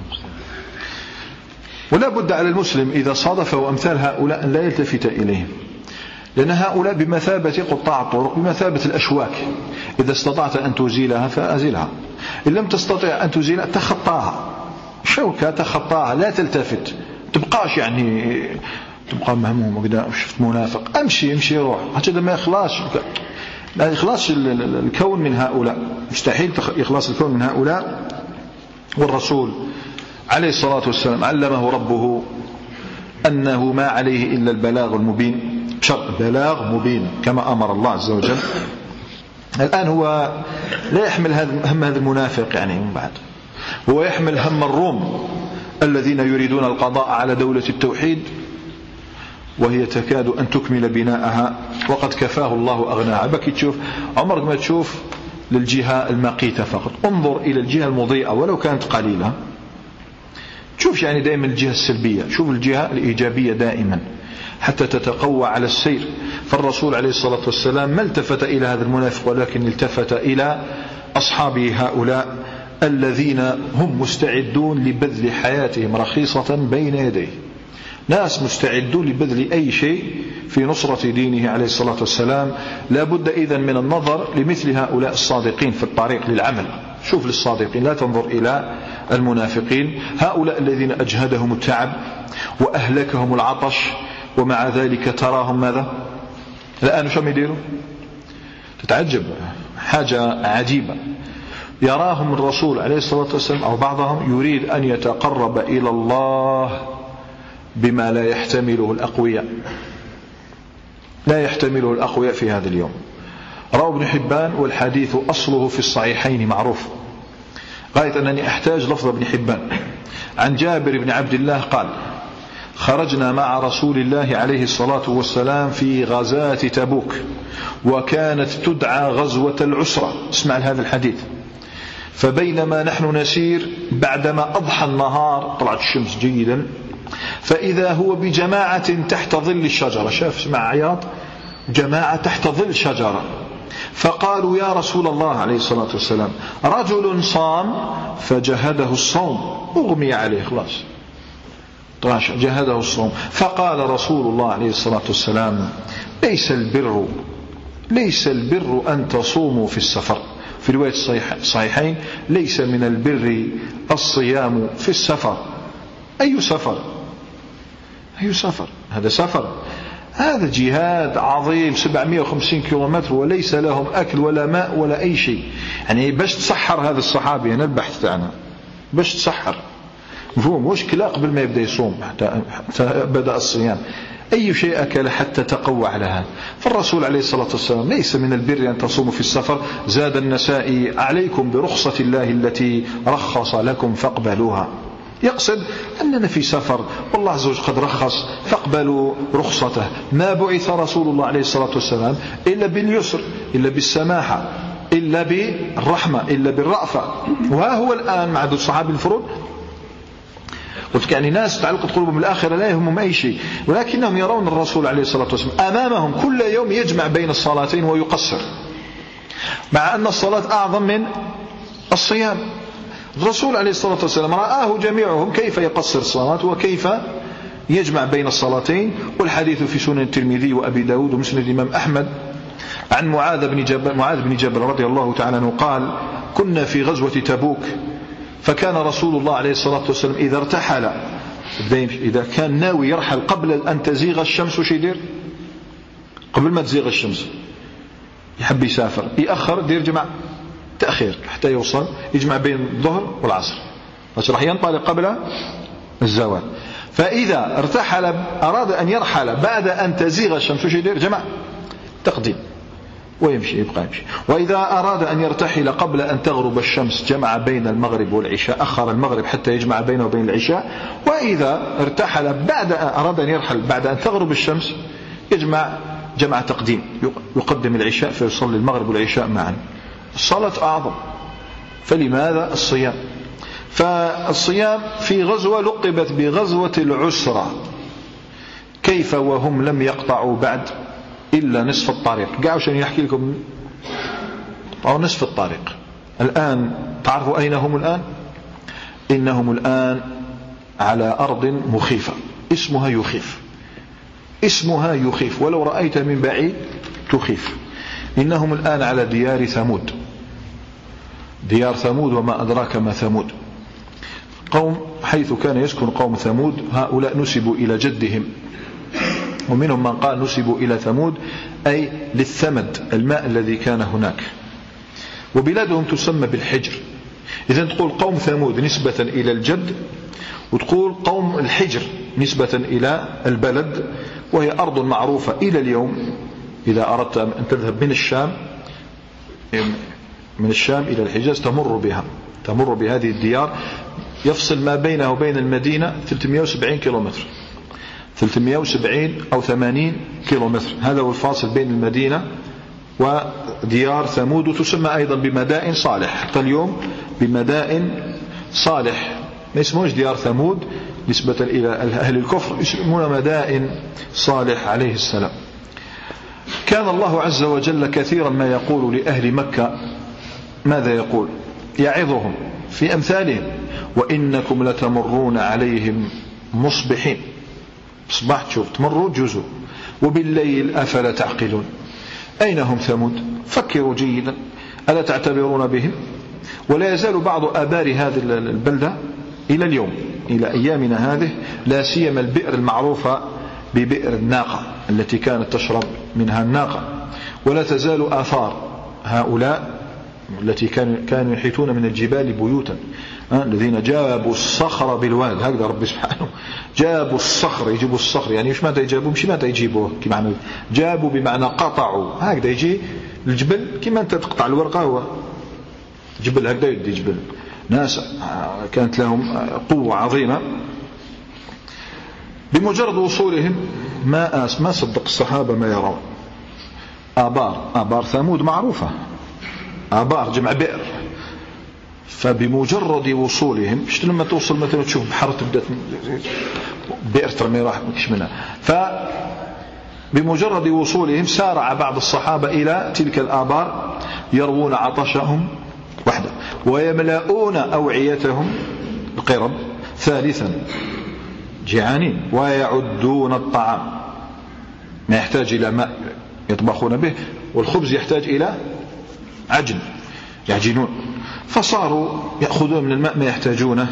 ولا بد على المسلم إذا صادفه أمثال هؤلاء أن لا يلتفت إليهم، لأن هؤلاء بمثابة قطاع الطرق، بمثابة الأشواك، إذا استطعت أن تزيلها فأزلها، إن لم تستطع أن تزيلها تخطاها، شوكة تخطاها، لا تلتفت، تبقاش يعني تبقى مهموم وكذا شفت منافق، امشي روح، هكذا ما يخلص الكون من هؤلاء، مستحيل يخلص الكون من هؤلاء. والرسول عليه الصلاة والسلام علمه ربه أنه ما عليه إلا البلاغ المبين، شرط بلاغ مبين كما أمر الله عز وجل. الآن هو لا يحمل هم هذا المنافق يعني من بعد، هو يحمل هم الروم الذين يريدون القضاء على دولة التوحيد وهي تكاد أن تكمل بناءها، وقد كفاه الله أغناها. بكي تشوف عمرك ما تشوف للجهة المقيتة فقط، انظر إلى الجهة المضيئة ولو كانت قليلة، شوف يعني دائما الجهة السلبية، شوف الجهة الإيجابية دائما حتى تتقوى على السير. فالرسول عليه الصلاة والسلام ما التفت إلى هذا المنافق، ولكن التفت إلى أصحابه هؤلاء الذين هم مستعدون لبذل حياتهم رخيصة بين يديه، ناس مستعدون لبذل أي شيء في نصرة دينه عليه الصلاة والسلام. لا بد إذن من النظر لمثل هؤلاء الصادقين في الطريق للعمل، شوف للصادقين لا تنظر إلى المنافقين، هؤلاء الذين أجهدهم التعب وأهلكهم العطش، ومع ذلك تراهم ماذا الآن شو يديروا؟ تتعجب، حاجة عجيبة. يراهم الرسول عليه الصلاة والسلام أو بعضهم يريد أن يتقرب إلى الله بما لا يحتمله الأقوياء، لا يحتمله الأقوياء في هذا اليوم. روى ابن حبان والحديث أصله في الصحيحين معروف، غاية أنني أحتاج لفظ ابن حبان. عن جابر بن عبد الله قال: خرجنا مع رسول الله عليه الصلاة والسلام في غزاة تبوك، وكانت تدعى غزوة العسرة. اسمع هذا الحديث: فبينما نحن نسير بعدما أضحى النهار، طلعت الشمس جيدا، فإذا هو بجماعة تحت ظل الشجرة، شاف اسمع عياط، جماعة تحت ظل شجرة، فقالوا: يا رسول الله عليه الصلاة والسلام، رجل صام فجهده الصوم، أغمي عليه خلاص جهده الصوم. فقال رسول الله عليه الصلاة والسلام: ليس البر أن تصوموا في السفر. في رواية الصحيحين: ليس من البر الصيام في السفر. أي سفر؟ هذا سفر، هذا جهاد عظيم 750 كيلومتر، وليس لهم أكل ولا ماء ولا أي شيء. يعني باش تسحر هذا الصحابي، هنا البحث تاعنا، باش تسحر مفهوم، وش كلا قبل ما يبدأ يصوم حتى بدأ الصيام، أي شيء أكل حتى تقوى على هذا. فالرسول عليه الصلاة والسلام: ليس من البر أن تصوموا في السفر. زاد النسائي: عليكم برخصة الله التي رخص لكم فاقبلوها. يقصد أننا في سفر والله عز وجل قد رخص فاقبلوا رخصته. ما بعث رسول الله عليه الصلاة والسلام إلا باليسر، إلا بالسماحة، إلا بالرحمة، إلا بالرأفة. وها هو الآن مع الصحابة الفروض، قلت يعني ناس تعلقت قلوبهم بالآخرة لا يهمهم أي شيء، ولكنهم يرون الرسول عليه الصلاة والسلام أمامهم كل يوم يجمع بين الصلاتين ويقصر، مع أن الصلاة أعظم من الصيام. الرسول عليه الصلاة والسلام رآه جميعهم كيف يقصر الصلاة وكيف يجمع بين الصلاتين. والحديث في سنن الترمذي وأبي داود ومسند الإمام أحمد عن معاذ بن جبل رضي الله تعالى عنه قال: كنا في غزوة تبوك، فكان رسول الله عليه الصلاة والسلام إذا ارتحل، إذا كان ناوي يرحل قبل أن تزيغ الشمس، وش يدير؟ قبل ما تزيغ الشمس يحب يسافر، يأخر، يدير جمع تأخير حتى يوصل، يجمع بين الظهر والعصر، راح ينطلق قبل الزوال. فإذا ارتحل أراد أن يرحل بعد أن تزيغ الشمس، وش يدير؟ جمع تقديم ويمشي، يبقى يمشي. وإذا أراد أن يرتحل قبل أن تغرب الشمس جمع بين المغرب والعشاء، أخر المغرب حتى يجمع بينه وبين العشاء. وإذا ارتحل أراد أن يرحل بعد أن تغرب الشمس يجمع جمع تقديم، يقدم العشاء فيصلي المغرب والعشاء معا. الصلاة أعظم، فلماذا الصيام؟ فالصيام في غزوة لقبت بغزوة العسرة، كيف وهم لم يقطعوا بعد إلا نصف الطريق. قاعد عشان يحكي لكم أو نصف الطريق. الآن تعرفوا أين هم الآن؟ إنهم الآن على أرض مخيفة اسمها يخيف، اسمها يخيف، ولو رأيت من بعيد تخيف. إنهم الآن على ديار ثمود، ديار ثمود وما أدراك ما ثمود، قوم حيث كان يسكن قوم ثمود. هؤلاء نسبوا إلى جدهم، ومنهم من قال نسبوا إلى ثمود أي للثمد الماء الذي كان هناك. وبلادهم تسمى بالحجر. إذن تقول قوم ثمود نسبة إلى الجد، وتقول قوم الحجر نسبة إلى البلد، وهي أرض معروفة إلى اليوم. إذا أردت أن تذهب من الشام إلى الحجاز تمر بهذه الديار. يفصل ما بينه وبين المدينة 370 كيلومتر، 370 أو 80 كيلومتر، هذا هو الفاصل بين المدينة وديار ثمود. وتسمى أيضا بمدائن صالح حتى اليوم، بمدائن صالح، ما يسمونش ديار ثمود نسبة إلى أهل الكفر، يسمون مدائن صالح عليه السلام. كان الله عز وجل كثيرا ما يقول لأهل مكة، ماذا يقول؟ يعظهم في أمثالهم: وإنكم لتمرون عليهم مصبحين، صباح تشوف تمروا جزء، وبالليل أفلا تعقلون. أين هم ثمود؟ فكروا جيدا، ألا تعتبرون بهم؟ ولا يزال بعض آبار هذه البلدة إلى اليوم، إلى أيامنا هذه، لا سيما البئر المعروفة ببئر الناقة التي كانت تشرب منها الناقة. ولا تزال آثار هؤلاء التي كانوا يحيطون من الجبال بيوتا، الذين جابوا الصخر بالواد، هكذا ربي سبحانه جابوا الصخر، يجيبوا الصخر يعني مش ماذا يجابوا، مش ماذا يجيبوه كما جابوا بمعنى قطعوا، هكذا يجي الجبل كما أنت تقطع الورقة، هو جبل هكذا يدي جبل. ناس كانت لهم قوة عظيمة. بمجرد وصولهم ما صدق الصحابة ما يرون. آبار ثمود معروفة، آبار جمع بئر. فبمجرد وصولهم، شفت لما توصل مثلا تشوف بحر تبدأ بئر ترمي راح مش منها. فبمجرد وصولهم سارع بعض الصحابة إلى تلك الآبار يروون عطشهم وحده، ويملؤون أوعيتهم القرب ثالثا جيعانين، ويعدون الطعام، ما يحتاج إلى ماء يطبخون به، والخبز يحتاج إلى عجن يعجنون. فصاروا يأخذون من الماء ما يحتاجونه.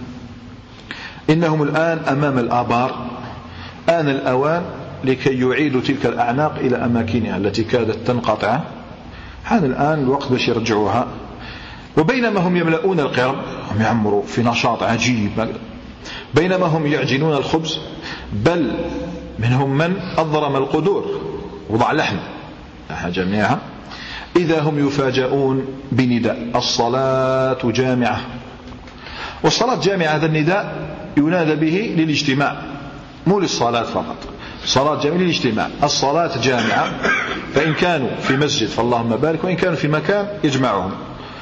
إنهم الآن أمام الآبار، آن الأوان لكي يعيدوا تلك الأعناق إلى أماكنها التي كادت تنقطع. حان الآن الوقت باش يرجعوها. وبينما هم يملؤون القرب، هم يعمروا في نشاط عجيب، بينما هم يعجنون الخبز، بل منهم من أضرم القدور وضع لحم جميعها، إذا هم يفاجؤون بنداء: الصلاة جامعة. والصلاة جامعة، هذا النداء ينادى به للاجتماع، مو للصلاة فقط، صلاة جامعة للاجتماع. الصلاة جامعة، فإن كانوا في مسجد فاللهم بارك، وإن كانوا في مكان يجمعهم.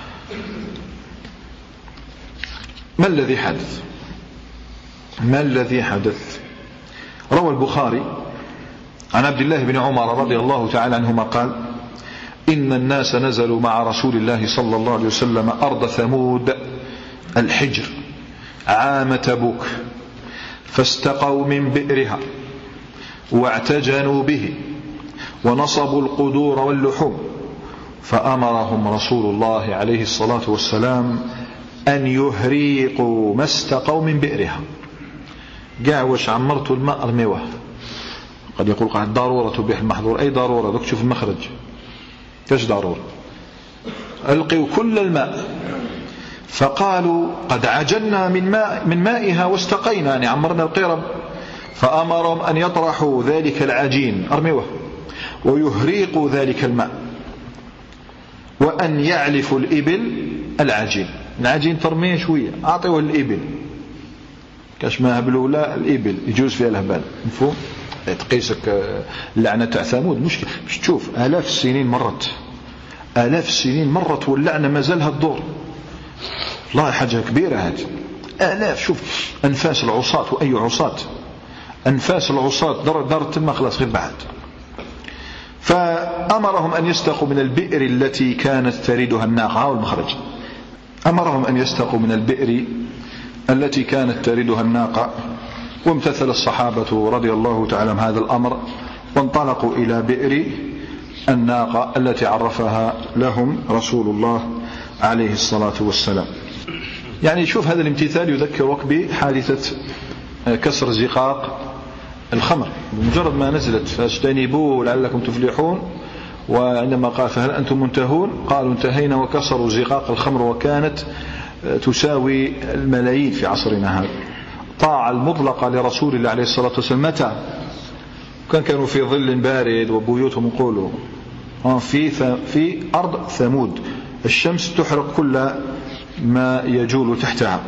ما الذي حدث؟ ما الذي حدث؟ روى البخاري عن عبد الله بن عمر رضي الله تعالى عنهما قال: إن الناس نزلوا مع رسول الله صلى الله عليه وسلم أرض ثمود الحجر عام تبوك، فاستقوا من بئرها واعتجنوا به ونصبوا القدور واللحوم، فأمرهم رسول الله عليه الصلاة والسلام أن يهريقوا ما استقوا من بئرها. قاع واش عمرتوا الماء ارميوه. قد يقول قاعد ضرورة به المحظور، أي ضرورة؟ دوك تشوف المخرج كاش ضرورة. ألقوا كل الماء، فقالوا قد عجلنا من مائها واستقينا، يعني عمرنا القرب. فأمرهم أن يطرحوا ذلك العجين ارميوه ويهريقوا ذلك الماء، وأن يعلفوا الإبل العجين ترميه شوية، أعطيوه الإبل كاش ما هبلوا لا الإبل يجوز فيها الهبال. مفهوم؟ تقيسك اللعنة تاع ثمود مشكل، مش تشوف آلاف السنين مرت واللعنة ما زالها الدور. والله حاجة كبيرة هذه، آلاف. شوف أنفاس العصاة، وأي عصاة، أنفاس العصاة دارت الماء خلاص غير بعد. فأمرهم أن يستقوا من البئر التي كانت تردها الناقة. هو المخرج. أمرهم أن يستقوا من البئر التي كانت تردها الناقة، وامتثل الصحابة رضي الله تعالى عن هذا الأمر، وانطلقوا إلى بئر الناقة التي عرفها لهم رسول الله عليه الصلاة والسلام. يعني شوف هذا الامتثال يذكرك بحادثة كسر زقاق الخمر، بمجرد ما نزلت فاجتنبوه لعلكم تفلحون، وعندما قال فهل أنتم منتهون قالوا انتهينا، وكسروا زقاق الخمر وكانت تساوي الملايين في عصرنا هذا. طاعة المطلقة لرسول الله عليه الصلاة والسلام متى كانوا في ظل بارد وبيوتهم يقولوا في أرض ثمود الشمس تحرق كل ما يجول تحتها.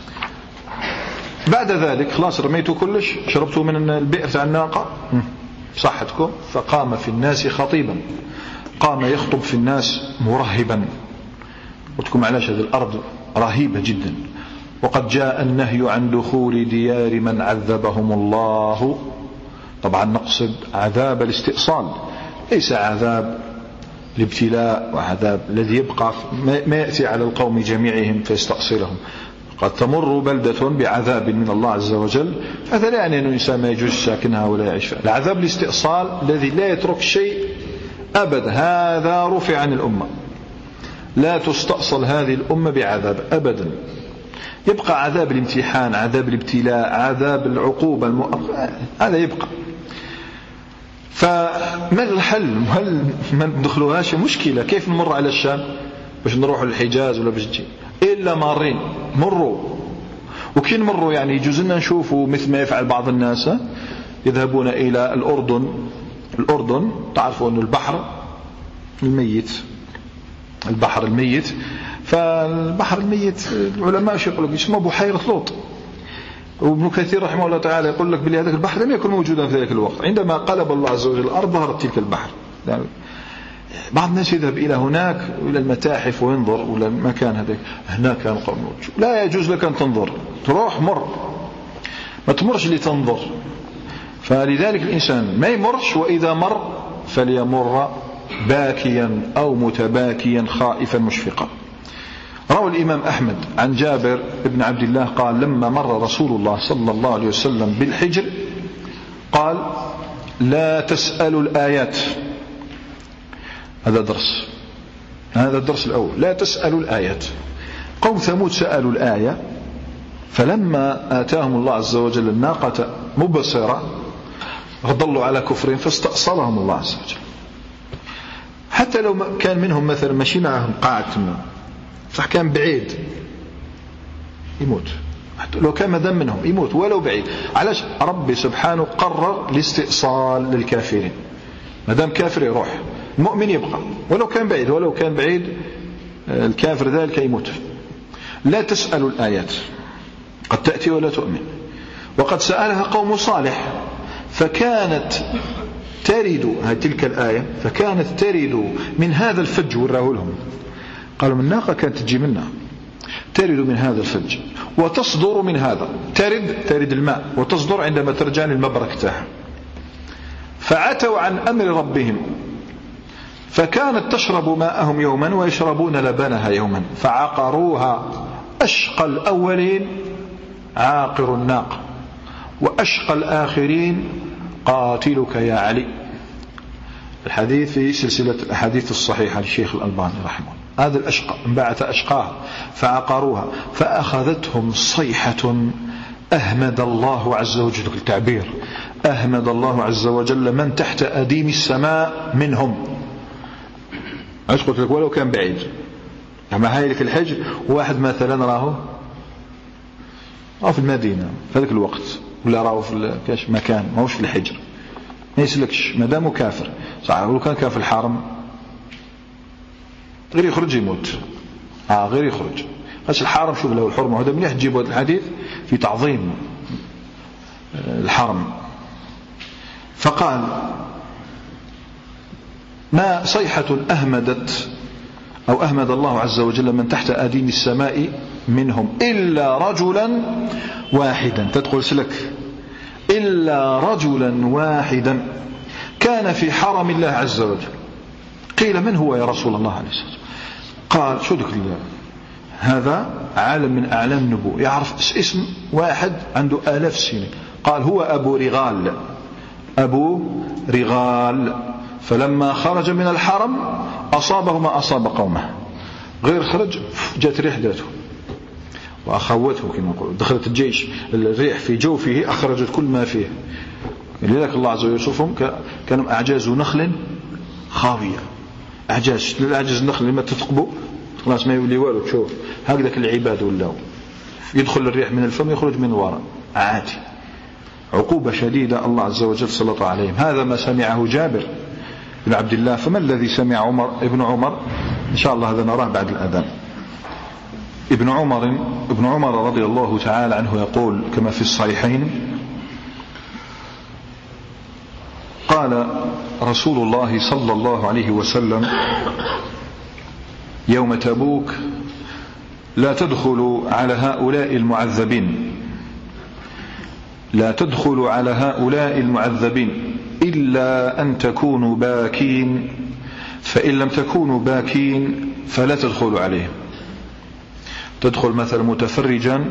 بعد ذلك خلاص رميتوا كلش، شربتوا من البئر تاع الناقة صحتكم. فقام في الناس خطيبا، قام يخطب في الناس مرهبا. قلت لكم علاش هذه الأرض رهيبة جدا. وقد جاء النهي عن دخول ديار من عذبهم الله. طبعا نقصد عذاب الاستئصال، ليس عذاب الابتلاء وعذاب الذي يبقى ما يأتي على القوم جميعهم فيستأصلهم. قد تمر بلدة بعذاب من الله عز وجل، هذا لا يعني أن الإنسان ما يجوز ساكنها ولا يعيش فيها. العذاب الاستئصال الذي لا يترك شيء أبدا، هذا رفع عن الأمة. لا تستأصل هذه الأمة بعذاب أبدا. يبقى عذاب الامتحان، عذاب الابتلاء، عذاب العقوبة هذا يبقى. فما الحل؟ هل ما ندخلوهاش مشكلة؟ كيف نمر على الشام باش نروح للحجاز ولا باش نجي؟ إلا مارين مروا. وكي نمروا يعني يجوز لنا نشوفوا مثل ما يفعل بعض الناس، يذهبون إلى الأردن تعرفوا أن البحر الميت، فالبحر الميت العلماء يقولوا اسمه بحيرة لوط. وابن كثير رحمه الله تعالى يقول لك بلي هذاك البحر لم يكن موجودا في ذلك الوقت. عندما قلب الله عز وجل الأرض ظهرت تلك البحر. يعني بعض الناس يذهب إلى هناك وإلى المتاحف وينظر ولا المكان هذاك، هناك كان قوم موجود. لا يجوز لك أن تنظر، تروح مر، ما تمرش لتنظر. فلذلك الإنسان ما يمرش، وإذا مر فليمر باكيا أو متباكيا خائفا مشفقا. روى الإمام أحمد عن جابر بن عبد الله قال لما مر رسول الله صلى الله عليه وسلم بالحجر قال لا تسألوا الآيات. هذا الدرس الأول، لا تسألوا الآيات. قوم ثمود سألوا الآية، فلما آتاهم الله عز وجل الناقة مبصرة ظلوا على كفرهم فاستأصلهم الله عز وجل. حتى لو كان منهم مثلا ماشي معهم قاعد تما، صح كان بعيد يموت، حتى لو كان مدام منهم يموت ولو بعيد. علاش؟ ربي سبحانه قرر الاستئصال للكافرين. مدام كافر يروح، المؤمن يبقى ولو كان بعيد الكافر ذلك يموت. لا تسألوا الآيات، قد تأتي ولا تؤمن. وقد سألها قوم صالح فكانت ترد، هذه تلك الآية، فكانت ترد من هذا الفج. وراه لهم قالوا من ناقة كانت تجي منها، ترد من هذا الفج وتصدر من هذا. ترد الماء وتصدر عندما ترجع للمبرك تاعها. فعتوا عن أمر ربهم فكانت تشرب ماءهم يوما ويشربون لبنها يوما فعقروها. أشقى الأولين عاقر الناقة، وأشقى الآخرين قاتلك يا علي. الحديث في سلسلة الأحاديث الصحيحة للشيخ الألباني رحمه الله. هذا الأشقى انبعث أشقاها فعقروها فأخذتهم صيحة أهمد الله عز وجل. التعبير أهمد الله عز وجل من تحت أديم السماء منهم. عايش قلت لك ولو كان بعيد، أما هاي لك الحج واحد مثلا راه في المدينة في ذلك الوقت، ولا راه في كاش مكان ماهوش في الحجر، ما يسلكش مادامه كافر. صح لو كان في الحرم غير يخرج يموت، غير يخرج. بس الحرم شوف له الحرمة. هذا مليح تجيبوا هذا الحديث في تعظيم الحرم. فقال ما صيحة أهمدت أو أهمد الله عز وجل من تحت أديم السماء منهم إلا رجلا واحدا. تدخل سلك إلا رجلا واحدا كان في حرم الله عز وجل. قيل من هو يا رسول الله عليه الصلاة والسلام؟ قال شو ذكر الله، هذا عالم من أعلام النبوة، يعرف اسم واحد عنده آلاف السنين. قال هو أبو رغال. أبو رغال فلما خرج من الحرم أصابه ما أصاب قومه، غير خرج جات ريح ذاته وأخوته كما نقول، دخلت الجيش الريح في جوفه أخرجت كل ما فيه. لذلك الله عز وجل يوصفهم كانوا أعجاز نخل خاوية، أعجاز النخل لما تثقبوا خلاص ما يولي والو. تشوف هكذا العباد ولاو، يدخل الريح من الفم يخرج من الوراء عادي. عقوبة شديدة الله عز وجل سلط عليهم. هذا ما سمعه جابر بن عبد الله. فما الذي سمع ابن عمر؟ إن شاء الله هذا نراه بعد الأذان. ابن عمر رضي الله تعالى عنه يقول كما في الصحيحين: قال رسول الله صلى الله عليه وسلم يوم تبوك: لا تدخلوا على هؤلاء المعذبين، لا تدخلوا على هؤلاء المعذبين إلا أن تكونوا باكين، فإن لم تكونوا باكين فلا تدخلوا عليهم. تدخل مثلا متفرجا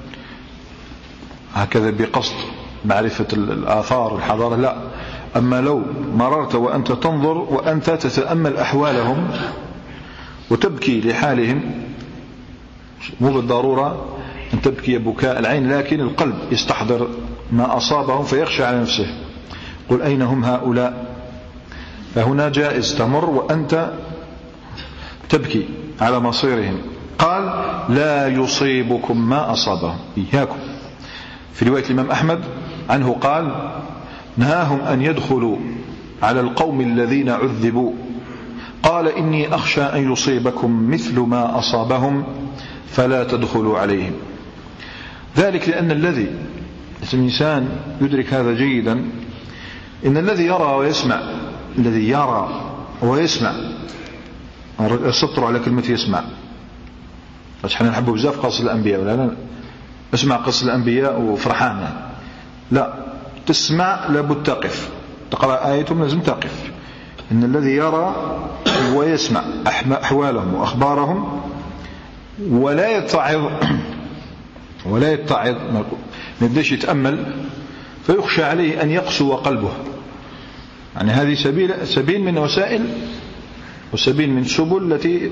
هكذا بقصد معرفة الآثار والحضارة، لا. أما لو مررت وأنت تنظر وأنت تتأمل أحوالهم وتبكي لحالهم، مو بالضرورة أن تبكي بكاء العين، لكن القلب يستحضر ما أصابهم فيخشى على نفسه، قل أين هم هؤلاء؟ فهنا جائز تمر وأنت تبكي على مصيرهم. قال: لا يصيبكم ما أصابهم، إياكم. في رواية الإمام أحمد عنه قال: نهاهم أن يدخلوا على القوم الذين عذبوا، قال: إني أخشى أن يصيبكم مثل ما أصابهم فلا تدخلوا عليهم. ذلك لأن الإنسان يدرك هذا جيدا، إن الذي يرى ويسمع سطر على كلمة يسمع. احنا نحب بزاف قصص الأنبياء، ولا لا؟ اسمع قصص الأنبياء وفرحان، لا، تسمع لابد تقف، تقرأ آيتهم لازم تقف. إن الذي يرى ويسمع أحوالهم وأخبارهم ولا يتعظ ما يبداش يتأمل، فيخشى عليه أن يقسو قلبه. يعني هذه سبيل من وسائل وسبيل من سبل التي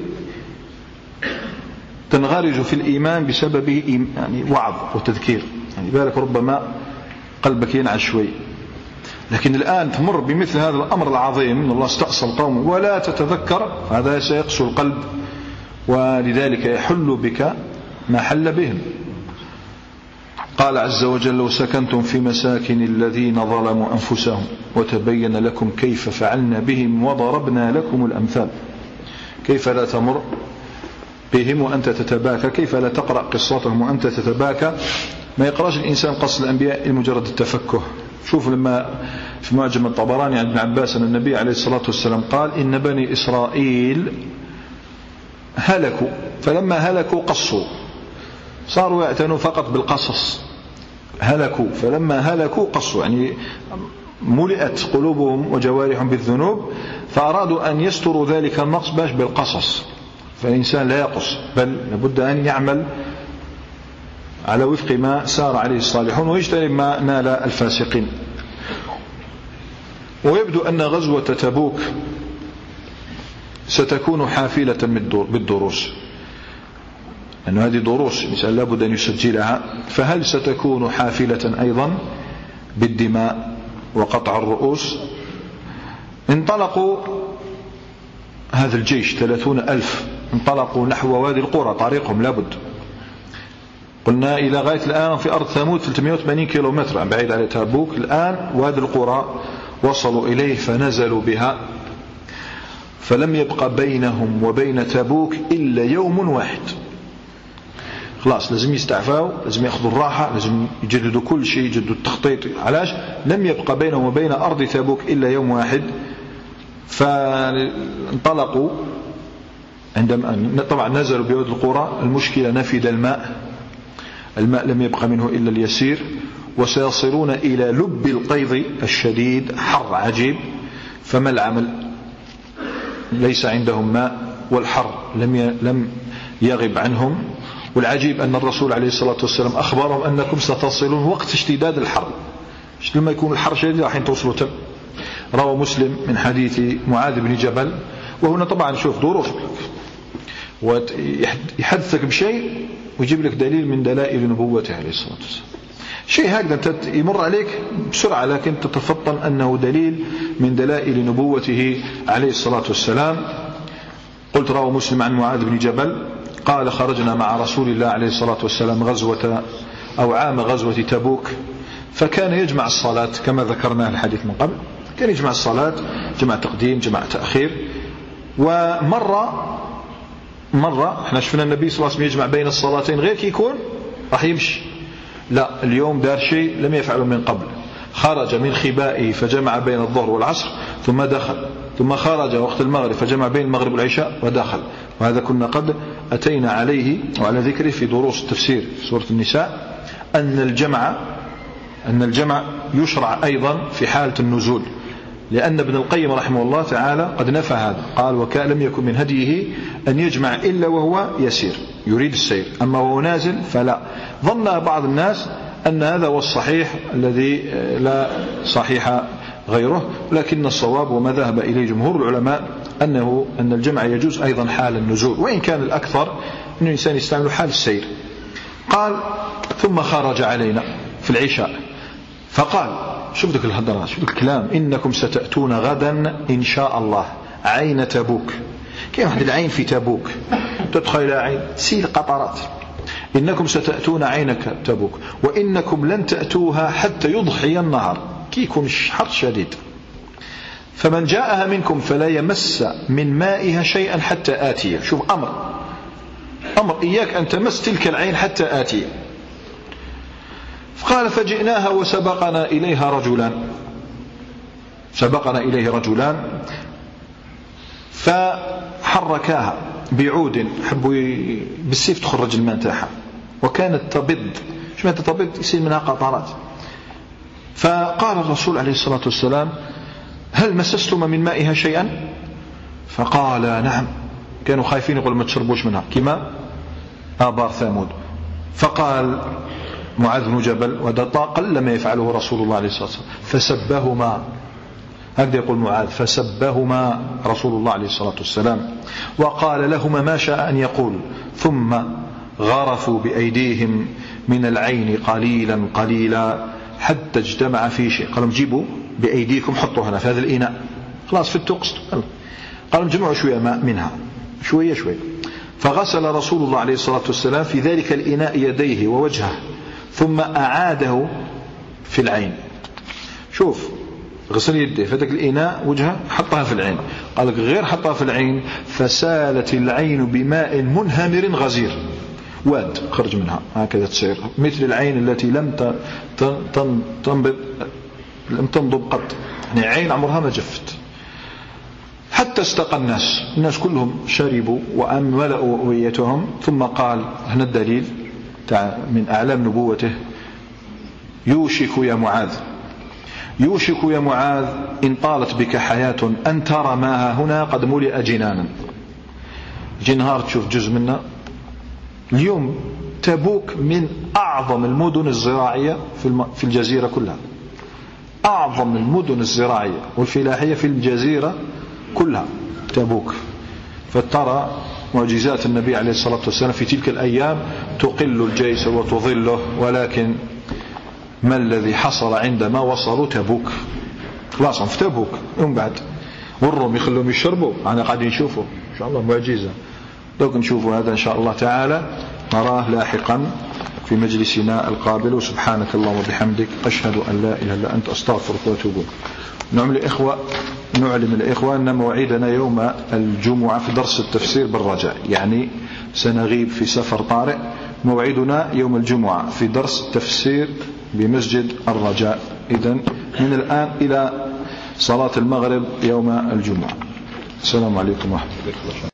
تنغرج في الإيمان بسببه، يعني وعظ وتذكير. يعني بالك ربما قلبك ينعش شوي، لكن الآن تمر بمثل هذا الأمر العظيم أن الله استأصل قوم ولا تتذكر، هذا سيقسو القلب، ولذلك يحل بك ما حل بهم. قال عز وجل: لو سكنتم في مساكن الذين ظلموا أنفسهم وتبين لكم كيف فعلنا بهم وضربنا لكم الأمثال. كيف لا تمر بهم وأنت تتباكى؟ كيف لا تقرأ قصتهم وأنت تتباكى؟ ما يقرأش الإنسان قصة الأنبياء لمجرد التفكه. شوف لما في معجم الطبراني عن ابن عباس أن النبي عليه الصلاة والسلام قال: إن بني إسرائيل هلكوا، فلما هلكوا قصوا، صاروا يعتنوا فقط بالقصص. هلكوا فلما هلكوا قصوا، يعني ملئت قلوبهم وجوارحهم بالذنوب، فأرادوا أن يستروا ذلك النقص باش بالقصص. فالإنسان لا يقص، بل لابد أن يعمل على وفق ما سار عليه الصالحون ويجتنب ما نال الفاسقين. ويبدو أن غزوة تبوك ستكون حافلة بالدروس، أن هذه دروس الإنسان لابد أن يسجلها. فهل ستكون حافلة أيضا بالدماء وقطع الرؤوس؟ انطلقوا هذا الجيش 30,000 انطلقوا نحو وادي القرى، طريقهم لابد. قلنا إلى غاية الآن في أرض ثمود 380 كيلومتر بعيد عن تبوك. الآن وادي القرى وصلوا إليه فنزلوا بها، فلم يبقى بينهم وبين تبوك إلا يوم واحد. خلاص لازم يستعفاوا، لازم يأخذوا الراحة، لازم يجددوا كل شيء، يجددوا التخطيط. علاش؟ لم يبقى بينهم وبين أرض تبوك إلا يوم واحد. فانطلقوا، عندما طبعا نزلوا بوادي القرى، المشكلة نفد الماء لم يبقى منه إلا اليسير، وسيصلون إلى لب القيظ الشديد، حر عجيب. فما العمل؟ ليس عندهم ماء والحر لم يغب عنهم. والعجيب أن الرسول عليه الصلاة والسلام أخبرهم أنكم ستصلون وقت اشتداد الحر، لما يكون الحر شديد راح توصلوا تم. روى مسلم من حديث معاذ بن جبل. وهنا طبعا شوف دروس، ويحدثك بشيء ويجيب لك دليل من دلائل نبوته عليه الصلاة والسلام. شيء هكذا يمر عليك بسرعة، لكن تتفطن أنه دليل من دلائل نبوته عليه الصلاة والسلام. قلت روى مسلم عن معاذ بن جبل قال خرجنا مع رسول الله عليه الصلاة والسلام غزوة أو عام غزوة تبوك، فكان يجمع الصلاة كما ذكرنا الحديث من قبل، كان يجمع الصلاة، جمع تقديم جمع تأخير. ومرة احنا شفنا النبي صلى الله عليه وسلم يجمع بين الصلاتين غير كي يكون راح يمشي، لا اليوم دار شيء لم يفعله من قبل. خرج من خبائه فجمع بين الظهر والعصر ثم دخل، ثم خرج وقت المغرب فجمع بين المغرب والعشاء ودخل. وهذا كنا قد أتينا عليه وعلى ذكره في دروس التفسير في سورة النساء، أن الجمع يشرع أيضا في حالة النزول، لأن ابن القيم رحمه الله تعالى قد نفى هذا، قال وكان لم يكن من هديه أن يجمع إلا وهو يسير يريد السير، أما وهو نازل فلا. ظن بعض الناس أن هذا هو الصحيح الذي لا صحيح غيره، لكن الصواب وما ذهب إليه جمهور العلماء أن الجمع يجوز أيضا حال النزول، وإن كان الأكثر أن الإنسان يستعمل حال السير. قال ثم خرج علينا في العشاء فقال، شوف ذلك الهدرات، شوف ذلك الكلام، إنكم ستأتون غدا إن شاء الله عين تبوك. كيف واحد العين في تبوك؟ تدخل إلى عين سيل قطرات. إنكم ستأتون عينك تبوك وإنكم لن تأتوها حتى يضحي النهار، كي يكون الحر شديد. فمن جاءها منكم فلا يمس من مائها شيئا حتى آتيه. شوف أمر إياك أن تمس تلك العين حتى آتيه. قال فجئناها وسبقنا إليه رجلان فحركاها بعود، حبوا بالسيف تخرج الماء تاعها، وكانت تبض. شو معنى تبض؟ يصير منها قطرات. فقال الرسول عليه الصلاة والسلام هل مسستم من مائها شيئا؟ فقال نعم. كانوا خايفين يقول ما تشربوش منها كما آبار ثامود. فقال معاذ بن جبل، وهذا قل ما يفعله رسول الله عليه الصلاة والسلام، فسبهما، هكذا يقول معاذ، فسبهما رسول الله عليه الصلاة والسلام وقال لهما ما شاء أن يقول، ثم غرفوا بأيديهم من العين قليلا قليلا حتى اجتمع في شيء. قالوا جيبوا بأيديكم حطوا هنا في هذا الإناء، خلاص في التقص. قالوا جمعوا شوية ماء منها شوية. فغسل رسول الله عليه الصلاة والسلام في ذلك الإناء يديه ووجهه، ثم أعاده في العين. شوف غسل يديه في ذلك الإناء وجهه، حطها في العين. قال لك غير حطها في العين، فسالت العين بماء منهمر غزير، واد خرج منها هكذا تصير مثل العين التي لم تنضب قط، يعني عين عمرها ما جفت. حتى استقى الناس كلهم شربوا وملأوا أويتهم. ثم قال، هنا الدليل من أعلام نبوته، يوشك يا معاذ إن طالت بك حياة أن ترى ما هنا قد ملئ جنانا. جنهار تشوف جزء منا. اليوم تبوك من أعظم المدن الزراعية في الجزيرة كلها، أعظم المدن الزراعية والفلاحية في الجزيرة كلها تبوك. فترى معجزات النبي عليه الصلاة والسلام في تلك الأيام تقل الجيش وتظله، ولكن ما الذي حصل عندما وصلوا تبوك؟ خلاص في تبوك يوم بعد والروم يخلوهم يشربوا، أنا قاعدين نشوفوا إن شاء الله معجزة. لو نشوفوا هذا إن شاء الله تعالى نراه لاحقا في مجلسنا القابل. سبحانك اللهم وبحمدك أشهد أن لا إله إلا أنت أستغفرك وأتوب. نعلم الإخوة أن موعدنا يوم الجمعة في درس التفسير بالرجاء، يعني سنغيب في سفر طارئ. موعدنا يوم الجمعة في درس التفسير بمسجد الرجاء، إذن من الآن إلى صلاة المغرب يوم الجمعة. السلام عليكم ورحمة الله.